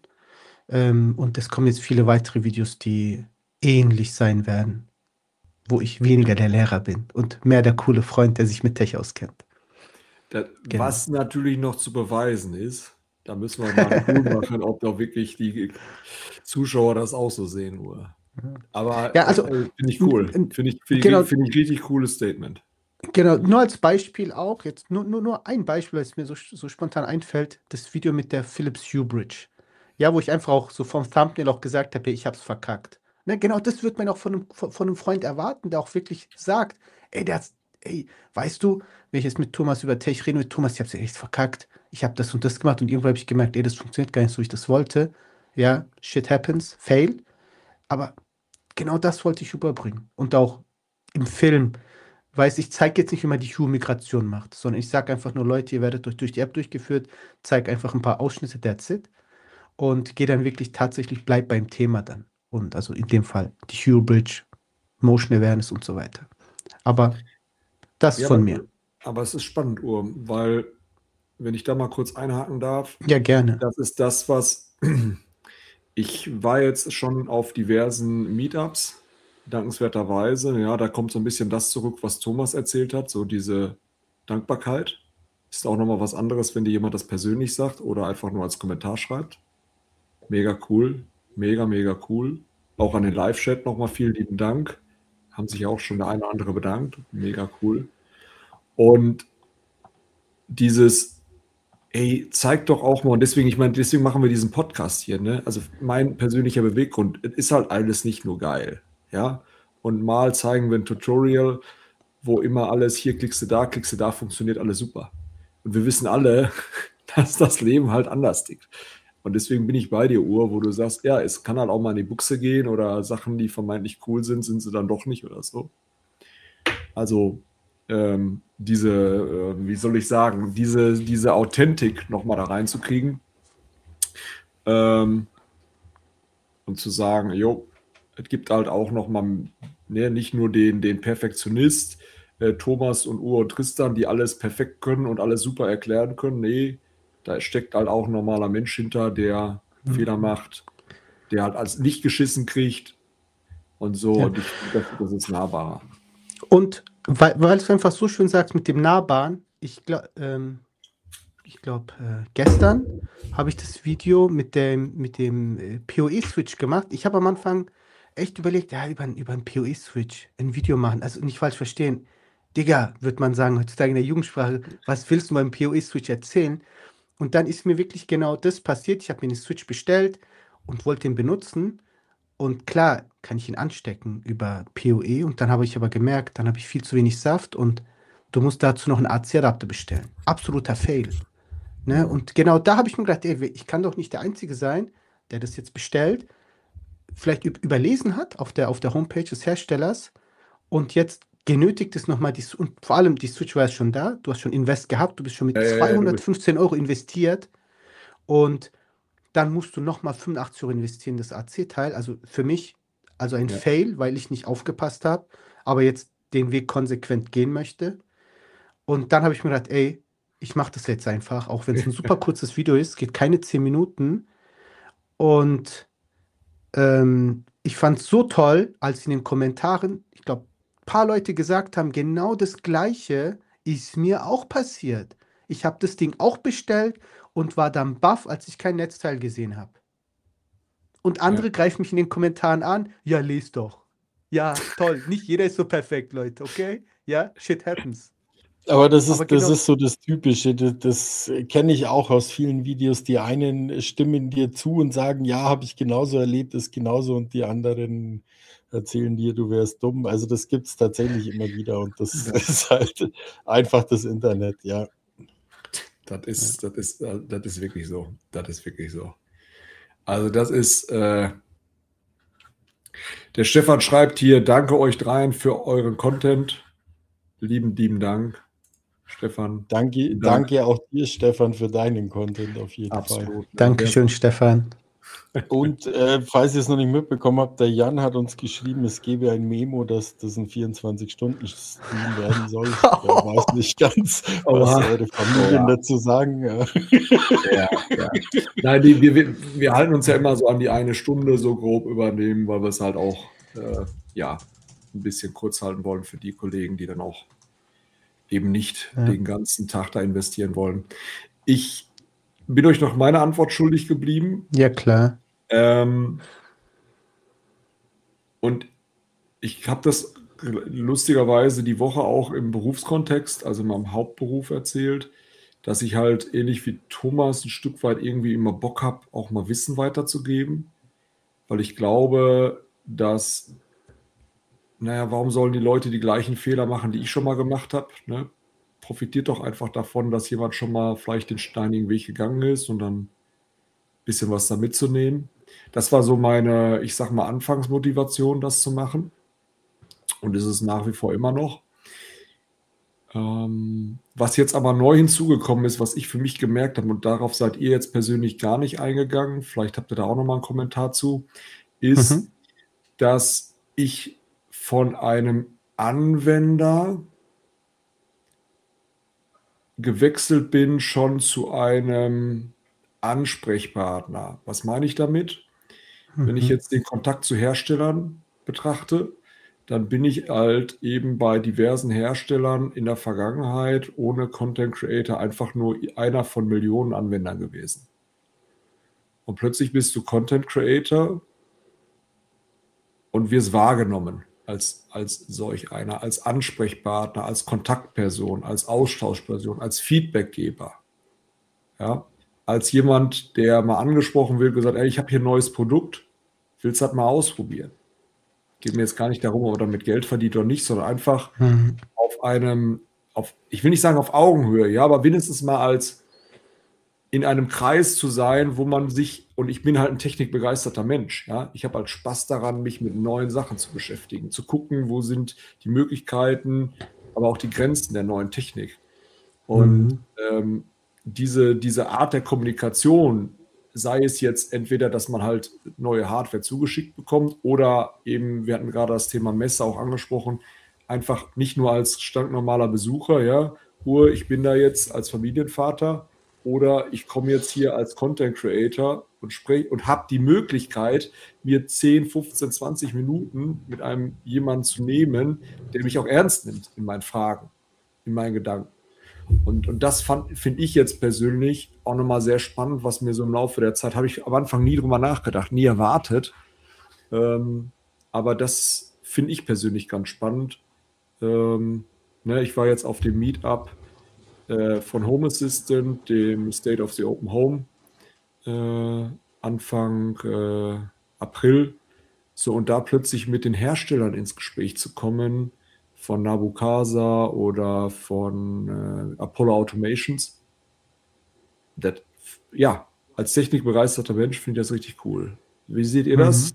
Speaker 1: Und es kommen jetzt viele weitere Videos, die ähnlich sein werden, wo ich weniger der Lehrer bin und mehr der coole Freund, der sich mit Tech auskennt. Genau.
Speaker 3: Was natürlich noch zu beweisen ist, da müssen wir mal ein Tool machen, ob doch wirklich die Zuschauer das auch so sehen, Uwe. Aber
Speaker 1: Ja, also,
Speaker 3: finde ich cool.
Speaker 1: genau,
Speaker 3: Finde ich richtig cooles Statement.
Speaker 1: genau, nur als Beispiel auch, jetzt nur ein Beispiel, das mir so spontan einfällt, das Video mit der Philips Hue Bridge. Ja, wo ich einfach auch so vom Thumbnail auch gesagt habe, ich hab's verkackt. Ne, genau das wird man auch von einem Freund erwarten, der auch wirklich sagt, ey, weißt du, wenn ich jetzt mit Thomas über Tech rede, mit Thomas, ich hab's echt verkackt, ich habe das und das gemacht und irgendwann habe ich gemerkt, ey, das funktioniert gar nicht so, wie ich das wollte. Ja, shit happens, fail. Aber genau das wollte ich überbringen. Und auch im Film. Weiß, ich zeige jetzt nicht, wie man die Hue-Migration macht, sondern ich sage einfach nur, Leute, ihr werdet durch die App durchgeführt, zeige einfach ein paar Ausschnitte, that's it. Und gehe dann wirklich tatsächlich, bleib beim Thema dann. Und also in dem Fall die Hue Bridge, Motion Awareness und so weiter. Aber das
Speaker 3: Ja,
Speaker 1: von mir.
Speaker 3: aber es ist spannend, Uwe, weil, wenn ich da mal kurz einhaken darf,
Speaker 1: Ja, gerne.
Speaker 3: das ist das, was ich war jetzt schon auf diversen Meetups, dankenswerterweise. Ja, da kommt so ein bisschen das zurück, was Thomas erzählt hat, so diese Dankbarkeit. Ist auch nochmal was anderes, wenn dir jemand das persönlich sagt oder einfach nur als Kommentar schreibt. Mega cool, mega, mega cool. Auch an den Live-Chat nochmal vielen lieben Dank. Haben sich auch schon der eine oder andere bedankt. Mega cool. Und dieses, ey, zeig doch auch mal, und deswegen, ich meine, deswegen machen wir diesen Podcast hier, ne? Also mein persönlicher Beweggrund, es ist halt alles nicht nur geil, ja? Und mal zeigen wir ein Tutorial, wo immer alles, hier klickst du da, funktioniert alles super. Und wir wissen alle, dass das Leben halt anders tickt. Und deswegen bin ich bei dir, Uhr, wo du sagst, ja, es kann halt auch mal in die Buchse gehen oder Sachen, die vermeintlich cool sind, sind sie dann doch nicht oder so. Also wie soll ich sagen, diese Authentik nochmal da reinzukriegen und zu sagen, jo, es gibt halt auch nochmal, ne, nicht nur den Perfektionist, Thomas und Uwe und Tristan, die alles perfekt können und alles super erklären können. Nee, da steckt halt auch ein normaler Mensch hinter, der Fehler macht, der halt als nicht geschissen kriegt und so.
Speaker 1: Ja.
Speaker 3: Und ich finde, das ist nahbarer.
Speaker 1: Und weil du einfach so schön sagst mit dem Nahbaren, ich glaube, gestern habe ich das Video mit dem PoE-Switch gemacht. Ich habe am Anfang echt überlegt, ja, über einen PoE-Switch ein Video machen. Also nicht falsch verstehen. Digga, wird man sagen, heutzutage in der Jugendsprache, was willst du beim PoE-Switch erzählen? Und dann ist mir wirklich genau das passiert. Ich habe mir den Switch bestellt und wollte ihn benutzen. Und klar, kann ich ihn anstecken über PoE. Und dann habe ich aber gemerkt, dann habe ich viel zu wenig Saft und du musst dazu noch einen AC-Adapter bestellen. Absoluter Fail. Ne? Und genau da habe ich mir gedacht, ey, ich kann doch nicht der Einzige sein, der das jetzt bestellt, vielleicht überlesen hat auf der Homepage des Herstellers und jetzt genötigt ist nochmal, und vor allem die Switch war ja schon da, du hast schon Invest gehabt, du bist schon mit
Speaker 3: Ja,
Speaker 1: 215 Euro investiert und dann musst du nochmal 85 Euro investieren in das AC-Teil. Also für mich, also ein
Speaker 3: Ja.
Speaker 1: Fail, weil ich nicht aufgepasst habe, aber jetzt den Weg konsequent gehen möchte. Und dann habe ich mir gedacht, ey, ich mache das jetzt einfach, auch wenn es ein super kurzes Video ist, geht keine 10 Minuten. Und ich fand es so toll, als in den Kommentaren, ich glaube, ein paar Leute gesagt haben, genau das Gleiche ist mir auch passiert. Ich habe das Ding auch bestellt und war dann baff, als ich kein Netzteil gesehen habe. Und andere greifen mich in den Kommentaren an, ja, lest doch. Ja, toll, nicht jeder ist so perfekt, Leute, okay? Ja, shit happens.
Speaker 2: Aber das
Speaker 1: Aber
Speaker 2: ist
Speaker 1: genau,
Speaker 2: so das Typische. Das kenne ich auch aus vielen Videos. Die einen stimmen dir zu und sagen, ja, habe ich genauso erlebt, ist genauso, und die anderen erzählen dir, du wärst dumm. Also das gibt es tatsächlich immer wieder, und das ist halt einfach das Internet, ja.
Speaker 3: Das ist wirklich so. Das ist wirklich so. Also das ist, der Stefan schreibt hier, danke euch dreien für euren Content. Lieben Dank, Stefan.
Speaker 2: Danke auch dir, Stefan, für deinen Content auf jeden Fall.
Speaker 3: Absolut.
Speaker 1: Dankeschön, Stefan.
Speaker 2: Und falls ihr es noch nicht mitbekommen habt, der Jan hat uns geschrieben, es gebe ein Memo, dass das ein 24-Stunden-Stream werden soll. Ich weiß nicht ganz, was eure Familien dazu sagen.
Speaker 3: Ja. Nein, wir halten uns ja immer so an die 1 Stunde so grob übernehmen, weil wir es halt auch ein bisschen kurz halten wollen für die Kollegen, die dann auch eben nicht den ganzen Tag da investieren wollen. Ich bin euch noch meine Antwort schuldig geblieben.
Speaker 1: Ja, klar.
Speaker 3: Und ich habe das lustigerweise die Woche auch im Berufskontext, also in meinem Hauptberuf erzählt, dass ich halt ähnlich wie Thomas ein Stück weit irgendwie immer Bock habe, auch mal Wissen weiterzugeben, weil ich glaube, dass, warum sollen die Leute die gleichen Fehler machen, die ich schon mal gemacht habe? Ne? Profitiert doch einfach davon, dass jemand schon mal vielleicht den steinigen Weg gegangen ist und dann ein bisschen was da mitzunehmen. Das war so meine, ich sag mal, Anfangsmotivation, das zu machen. Und ist es nach wie vor immer noch. Was jetzt aber neu hinzugekommen ist, was ich für mich gemerkt habe, und darauf seid ihr jetzt persönlich gar nicht eingegangen, vielleicht habt ihr da auch nochmal einen Kommentar zu, ist, dass ich von einem Anwender gewechselt bin schon zu einem Ansprechpartner. Was meine ich damit? Wenn ich jetzt den Kontakt zu Herstellern betrachte, dann bin ich halt eben bei diversen Herstellern in der Vergangenheit ohne Content Creator einfach nur einer von Millionen Anwendern gewesen. Und plötzlich bist du Content Creator und wirst wahrgenommen als solch einer, als Ansprechpartner, als Kontaktperson, als Austauschperson, als Feedbackgeber. Ja, als jemand, der mal angesprochen wird, gesagt, ey, ich habe hier ein neues Produkt, willst du das mal ausprobieren? Geht mir jetzt gar nicht darum, ob er damit Geld verdient oder nicht, sondern einfach ich will nicht sagen auf Augenhöhe, ja, aber wenigstens mal als in einem Kreis zu sein, wo man sich, und ich bin halt ein technikbegeisterter Mensch, ja, ich habe halt Spaß daran, mich mit neuen Sachen zu beschäftigen, zu gucken, wo sind die Möglichkeiten, aber auch die Grenzen der neuen Technik. Und diese Art der Kommunikation, sei es jetzt entweder, dass man halt neue Hardware zugeschickt bekommt oder eben, wir hatten gerade das Thema Messe auch angesprochen, einfach nicht nur als standnormaler Besucher, ja, ich bin da jetzt als Familienvater oder ich komme jetzt hier als Content Creator und spreche und habe die Möglichkeit, mir 10, 15, 20 Minuten mit jemanden zu nehmen, der mich auch ernst nimmt in meinen Fragen, in meinen Gedanken. Und das finde ich jetzt persönlich auch nochmal sehr spannend, was mir so im Laufe der Zeit, habe ich am Anfang nie drüber nachgedacht, nie erwartet. Aber das finde ich persönlich ganz spannend. Ich war jetzt auf dem Meetup von Home Assistant, dem State of the Open Home, Anfang April. So, und da plötzlich mit den Herstellern ins Gespräch zu kommen, von Nabukasa oder von Apollo Automations. ja, als technikbegeisterter Mensch finde ich das richtig cool. Wie seht ihr das?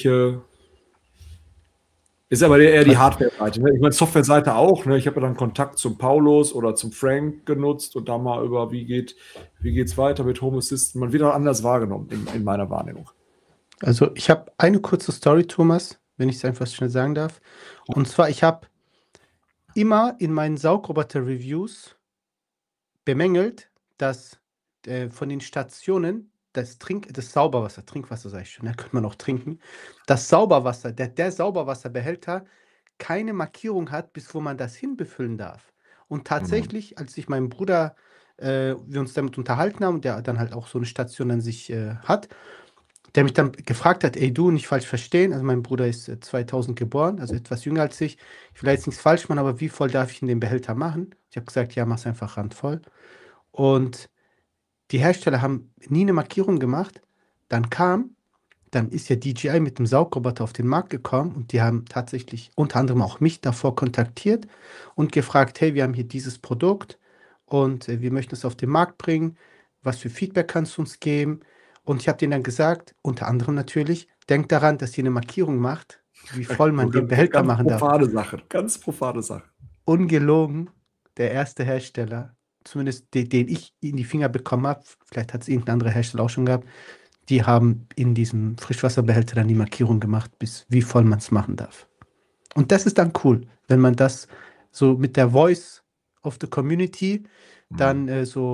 Speaker 3: Ist aber eher die Hardware-Seite. Ne? Ich meine, Software-Seite auch. Ne? Ich habe ja dann Kontakt zum Paulus oder zum Frank genutzt und da mal über, wie geht's weiter mit Home Assistant. Man wird auch anders wahrgenommen in meiner Wahrnehmung.
Speaker 1: Also ich habe eine kurze Story, Thomas, wenn ich es einfach schnell sagen darf. Und zwar, ich habe immer in meinen Saugroboter-Reviews bemängelt, dass von den Stationen das Sauberwasser, Trinkwasser sage ich schon, da könnte man auch trinken, das Sauberwasser, der Sauberwasserbehälter keine Markierung hat, bis wo man das hinbefüllen darf. Und tatsächlich, als ich meinem Bruder, wir uns damit unterhalten haben, der dann halt auch so eine Station an sich hat, der mich dann gefragt hat, ey du, nicht falsch verstehen, also mein Bruder ist 2000 geboren, also etwas jünger als ich will jetzt nichts falsch machen, aber wie voll darf ich in den Behälter machen? Ich habe gesagt, ja, mach's einfach randvoll. Und die Hersteller haben nie eine Markierung gemacht. Dann ist ja DJI mit dem Saugroboter auf den Markt gekommen und die haben tatsächlich unter anderem auch mich davor kontaktiert und gefragt, hey, wir haben hier dieses Produkt und wir möchten es auf den Markt bringen. Was für Feedback kannst du uns geben? Und ich habe denen dann gesagt, unter anderem natürlich, denkt daran, dass ihr eine Markierung macht, wie voll man den Behälter machen darf.
Speaker 3: Ganz profane Sache.
Speaker 1: Ungelogen, der erste Hersteller, zumindest den ich in die Finger bekommen habe, vielleicht hat es irgendein anderer Hersteller auch schon gehabt, die haben in diesem Frischwasserbehälter dann die Markierung gemacht, bis wie voll man es machen darf. Und das ist dann cool, wenn man das so mit der Voice of the Community dann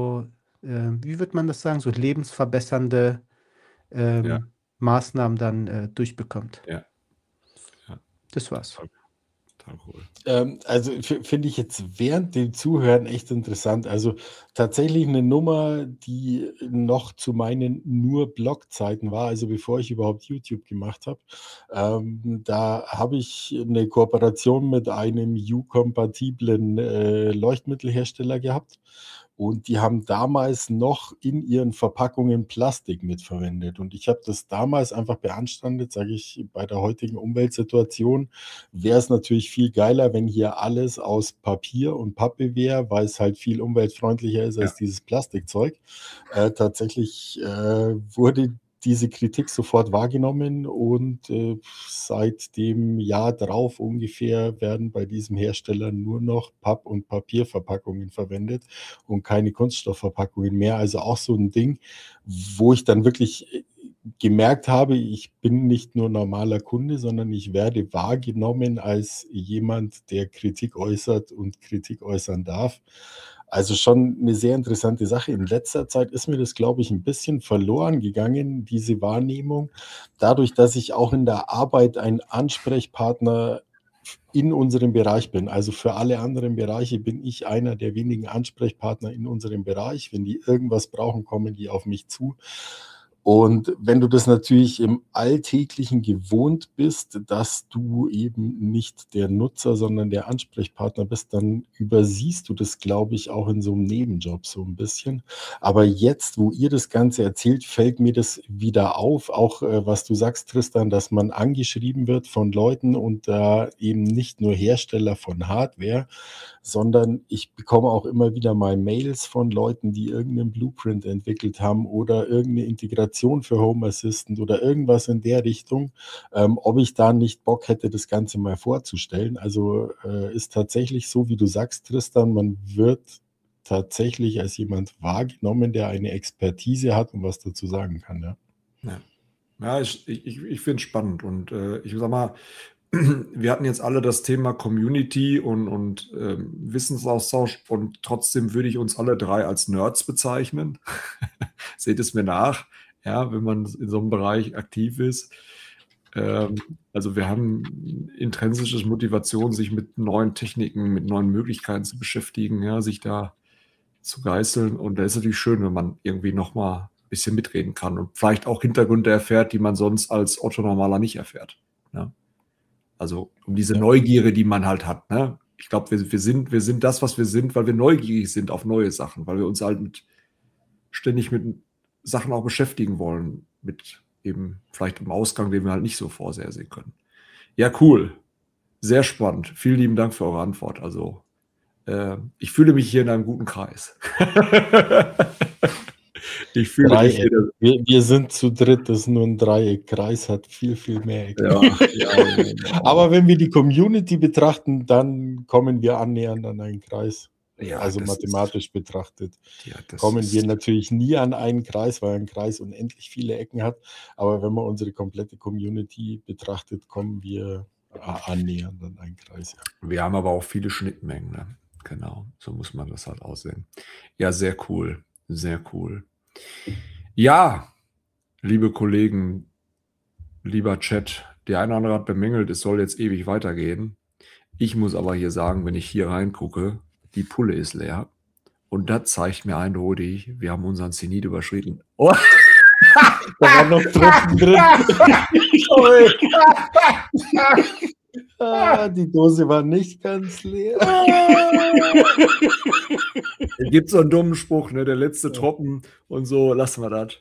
Speaker 1: wie wird man das sagen, so lebensverbessernde Maßnahmen dann durchbekommt.
Speaker 3: Ja.
Speaker 1: Das war's.
Speaker 2: Cool. Also finde ich jetzt während dem Zuhören echt interessant. Also tatsächlich eine Nummer, die noch zu meinen nur Blog-Zeiten war, also bevor ich überhaupt YouTube gemacht habe. Da habe ich eine Kooperation mit einem U-kompatiblen Leuchtmittelhersteller gehabt. Und die haben damals noch in ihren Verpackungen Plastik mitverwendet. Und ich habe das damals einfach beanstandet, sage ich, bei der heutigen Umweltsituation wäre es natürlich viel geiler, wenn hier alles aus Papier und Pappe wäre, weil es halt viel umweltfreundlicher ist als dieses Plastikzeug. Tatsächlich wurde diese Kritik sofort wahrgenommen und seit dem Jahr drauf ungefähr werden bei diesem Hersteller nur noch Papp- und Papierverpackungen verwendet und keine Kunststoffverpackungen mehr. Also auch so ein Ding, wo ich dann wirklich gemerkt habe, ich bin nicht nur normaler Kunde, sondern ich werde wahrgenommen als jemand, der Kritik äußert und Kritik äußern darf. Also schon eine sehr interessante Sache. In letzter Zeit ist mir das, glaube ich, ein bisschen verloren gegangen, diese Wahrnehmung. Dadurch, dass ich auch in der Arbeit ein Ansprechpartner in unserem Bereich bin. Also für alle anderen Bereiche bin ich einer der wenigen Ansprechpartner in unserem Bereich. Wenn die irgendwas brauchen, kommen die auf mich zu. Und wenn du das natürlich im Alltäglichen gewohnt bist, dass du eben nicht der Nutzer, sondern der Ansprechpartner bist, dann übersiehst du das, glaube ich, auch in so einem Nebenjob so ein bisschen. Aber jetzt, wo ihr das Ganze erzählt, fällt mir das wieder auf, auch was du sagst, Tristan, dass man angeschrieben wird von Leuten und da eben nicht nur Hersteller von Hardware, sondern ich bekomme auch immer wieder mal Mails von Leuten, die irgendeinen Blueprint entwickelt haben oder irgendeine Integration für Home Assistant oder irgendwas in der Richtung, ob ich da nicht Bock hätte, das Ganze mal vorzustellen. Also ist tatsächlich so, wie du sagst, Tristan, man wird tatsächlich als jemand wahrgenommen, der eine Expertise hat und was dazu sagen kann.
Speaker 3: Ja, ich finde es spannend und ich sag mal, wir hatten jetzt alle das Thema Community und Wissensaustausch und trotzdem würde ich uns alle drei als Nerds bezeichnen. Seht es mir nach, ja, wenn man in so einem Bereich aktiv ist. Also wir haben intrinsische Motivation, sich mit neuen Techniken, mit neuen Möglichkeiten zu beschäftigen, ja, sich da zu geißeln. Und da ist es natürlich schön, wenn man irgendwie nochmal ein bisschen mitreden kann und vielleicht auch Hintergründe erfährt, die man sonst als Otto-Normaler nicht erfährt. Ja. Also um diese Neugierde, die man halt hat. Ne? Ich glaube, wir sind das, was wir sind, weil wir neugierig sind auf neue Sachen, weil wir uns halt ständig mit Sachen auch beschäftigen wollen, mit eben vielleicht einem Ausgang, den wir halt nicht so vorsehen können. Ja, cool. Sehr spannend. Vielen lieben Dank für eure Antwort. Also ich fühle mich hier in einem guten Kreis. Ich fühle dich
Speaker 2: Dreieck. Wir sind zu dritt, das ist nur ein Dreieck. Kreis hat viel, viel mehr Ecken.
Speaker 3: Ja.
Speaker 2: Aber wenn wir die Community betrachten, dann kommen wir annähernd an einen Kreis.
Speaker 3: Ja,
Speaker 2: Also
Speaker 3: das
Speaker 2: mathematisch betrachtet.
Speaker 3: Ja, das
Speaker 2: Kommen
Speaker 3: ist,
Speaker 2: wir natürlich nie an einen Kreis, weil ein Kreis unendlich viele Ecken hat. Aber wenn man unsere komplette Community betrachtet, kommen wir annähernd an einen Kreis. Ja.
Speaker 3: wir haben aber auch viele Schnittmengen. Ne? Genau, so muss man das halt aussehen. Ja, sehr cool. Sehr cool. Ja, liebe Kollegen, lieber Chat, der eine oder andere hat bemängelt, es soll jetzt ewig weitergehen. Ich muss aber hier sagen, wenn ich hier reingucke, die Pulle ist leer. Und das zeigt mir eindeutig, wir haben unseren Zenit überschritten. Oh.
Speaker 2: Da waren noch Tropfen drin. Die Dose war nicht ganz leer.
Speaker 3: Es gibt so einen dummen Spruch, ne? Der letzte Tropfen und so, lassen wir das.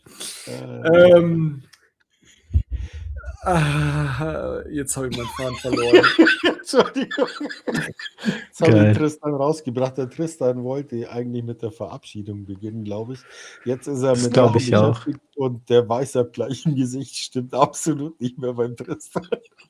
Speaker 3: Jetzt habe ich meinen Faden verloren.
Speaker 2: Entschuldigung. Jetzt habe ich Tristan rausgebracht. Der Tristan wollte eigentlich mit der Verabschiedung beginnen, glaube ich. Jetzt ist er mit
Speaker 1: der beschäftigt
Speaker 2: und der Weißabgleich im Gesicht stimmt absolut nicht mehr beim Tristan.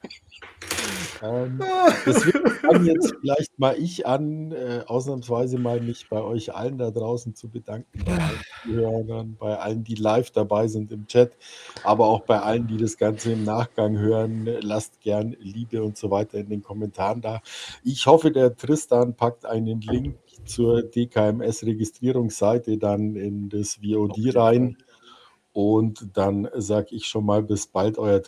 Speaker 2: Deswegen fange jetzt vielleicht mal ich an, ausnahmsweise mal mich bei euch allen da draußen zu bedanken, bei allen Zuhörern, bei allen, die live dabei sind im Chat, aber auch bei allen, die das Ganze im Nachgang hören. Lasst gern Liebe und so weiter in den Kommentaren da. Ich hoffe, der Tristan packt einen Link zur DKMS-Registrierungsseite dann in das VOD rein. Und dann sage ich schon mal, bis bald, euer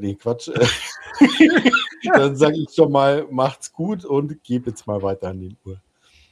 Speaker 2: Dann sage ich schon mal, macht's gut und gebe jetzt mal weiter an den Uhr.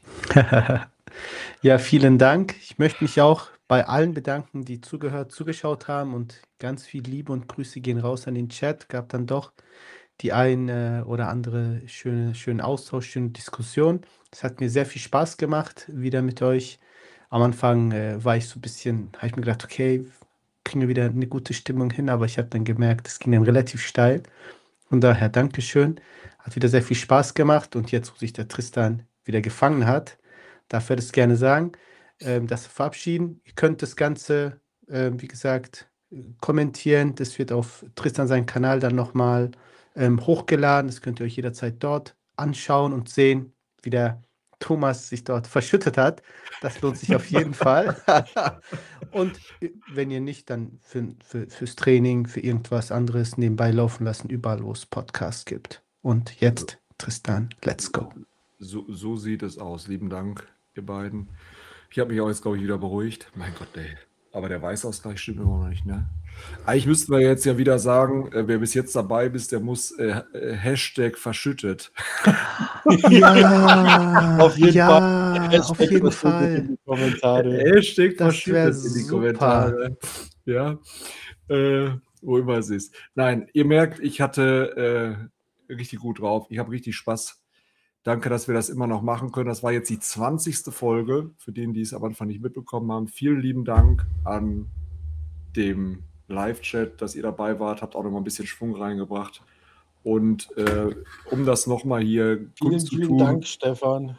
Speaker 1: Ja, vielen Dank. Ich möchte mich auch bei allen bedanken, die zugeschaut haben, und ganz viel Liebe und Grüße gehen raus an den Chat. Gab dann doch die ein oder andere schönen Austausch, schöne Diskussion. Es hat mir sehr viel Spaß gemacht, wieder mit euch. Am Anfang war ich so ein bisschen, habe ich mir gedacht, okay, kriegen wir wieder eine gute Stimmung hin, aber ich habe dann gemerkt, es ging dann relativ steil. Von daher Dankeschön. Hat wieder sehr viel Spaß gemacht, und jetzt, wo sich der Tristan wieder gefangen hat, darf er das gerne sagen, dass wir verabschieden. Ihr könnt das Ganze, wie gesagt, kommentieren. Das wird auf Tristan seinen Kanal dann nochmal hochgeladen. Das könnt ihr euch jederzeit dort anschauen und sehen, wie der Thomas sich dort verschüttet hat. Das lohnt sich auf jeden Fall. Und wenn ihr nicht, dann fürs Training, für irgendwas anderes nebenbei laufen lassen, überall, wo es Podcasts gibt. Und jetzt, Tristan, let's go.
Speaker 3: So sieht es aus. Lieben Dank, ihr beiden. Ich habe mich auch jetzt, glaube ich, wieder beruhigt. Mein Gott, ey. Aber der Weißausgleich stimmt immer noch nicht, ne? Eigentlich müssten wir jetzt ja wieder sagen, wer bis jetzt dabei ist, der muss Hashtag verschüttet.
Speaker 1: Ja,
Speaker 2: auf jeden
Speaker 1: Fall. Auf jeden Fall.
Speaker 2: In die Kommentare.
Speaker 3: Hashtag
Speaker 1: Das
Speaker 3: verschüttet
Speaker 1: wär
Speaker 3: in die
Speaker 1: super.
Speaker 3: Kommentare. Ja, wo immer es ist. Nein, ihr merkt, ich hatte richtig gut drauf. Ich habe richtig Spaß. Danke, dass wir das immer noch machen können. Das war jetzt die 20. Folge, für den, die es am Anfang nicht mitbekommen haben. Vielen lieben Dank an dem Live-Chat, dass ihr dabei wart. Habt auch noch mal ein bisschen Schwung reingebracht. Und um das nochmal hier gut zu tun.
Speaker 2: Vielen Dank, Stefan.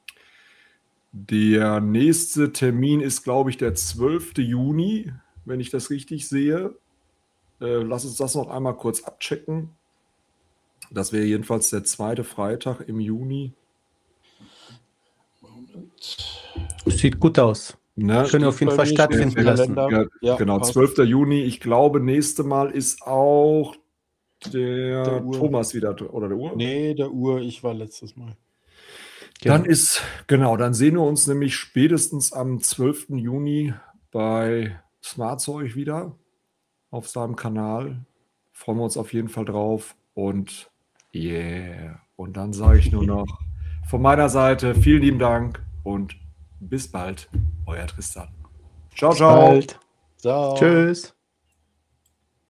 Speaker 3: Der nächste Termin ist, glaube ich, der 12. Juni, wenn ich das richtig sehe. Lass uns das noch einmal kurz abchecken. Das wäre jedenfalls der zweite Freitag im Juni.
Speaker 1: Sieht gut aus.
Speaker 3: Ne?
Speaker 1: Können wir auf jeden Fall stattfinden lassen.
Speaker 3: Ja, genau, 12. Juni. Ich glaube, nächste Mal ist auch der Thomas wieder, oder der Uhr?
Speaker 2: Nee, der Uhr. Ich war letztes Mal.
Speaker 3: Dann dann sehen wir uns nämlich spätestens am 12. Juni bei Smartzeug wieder auf seinem Kanal. Freuen wir uns auf jeden Fall drauf. Und und dann sage ich nur noch von meiner Seite vielen lieben Dank und bis bald, euer Tristan. Ciao, ciao.
Speaker 1: Bis bald. Ciao. Tschüss.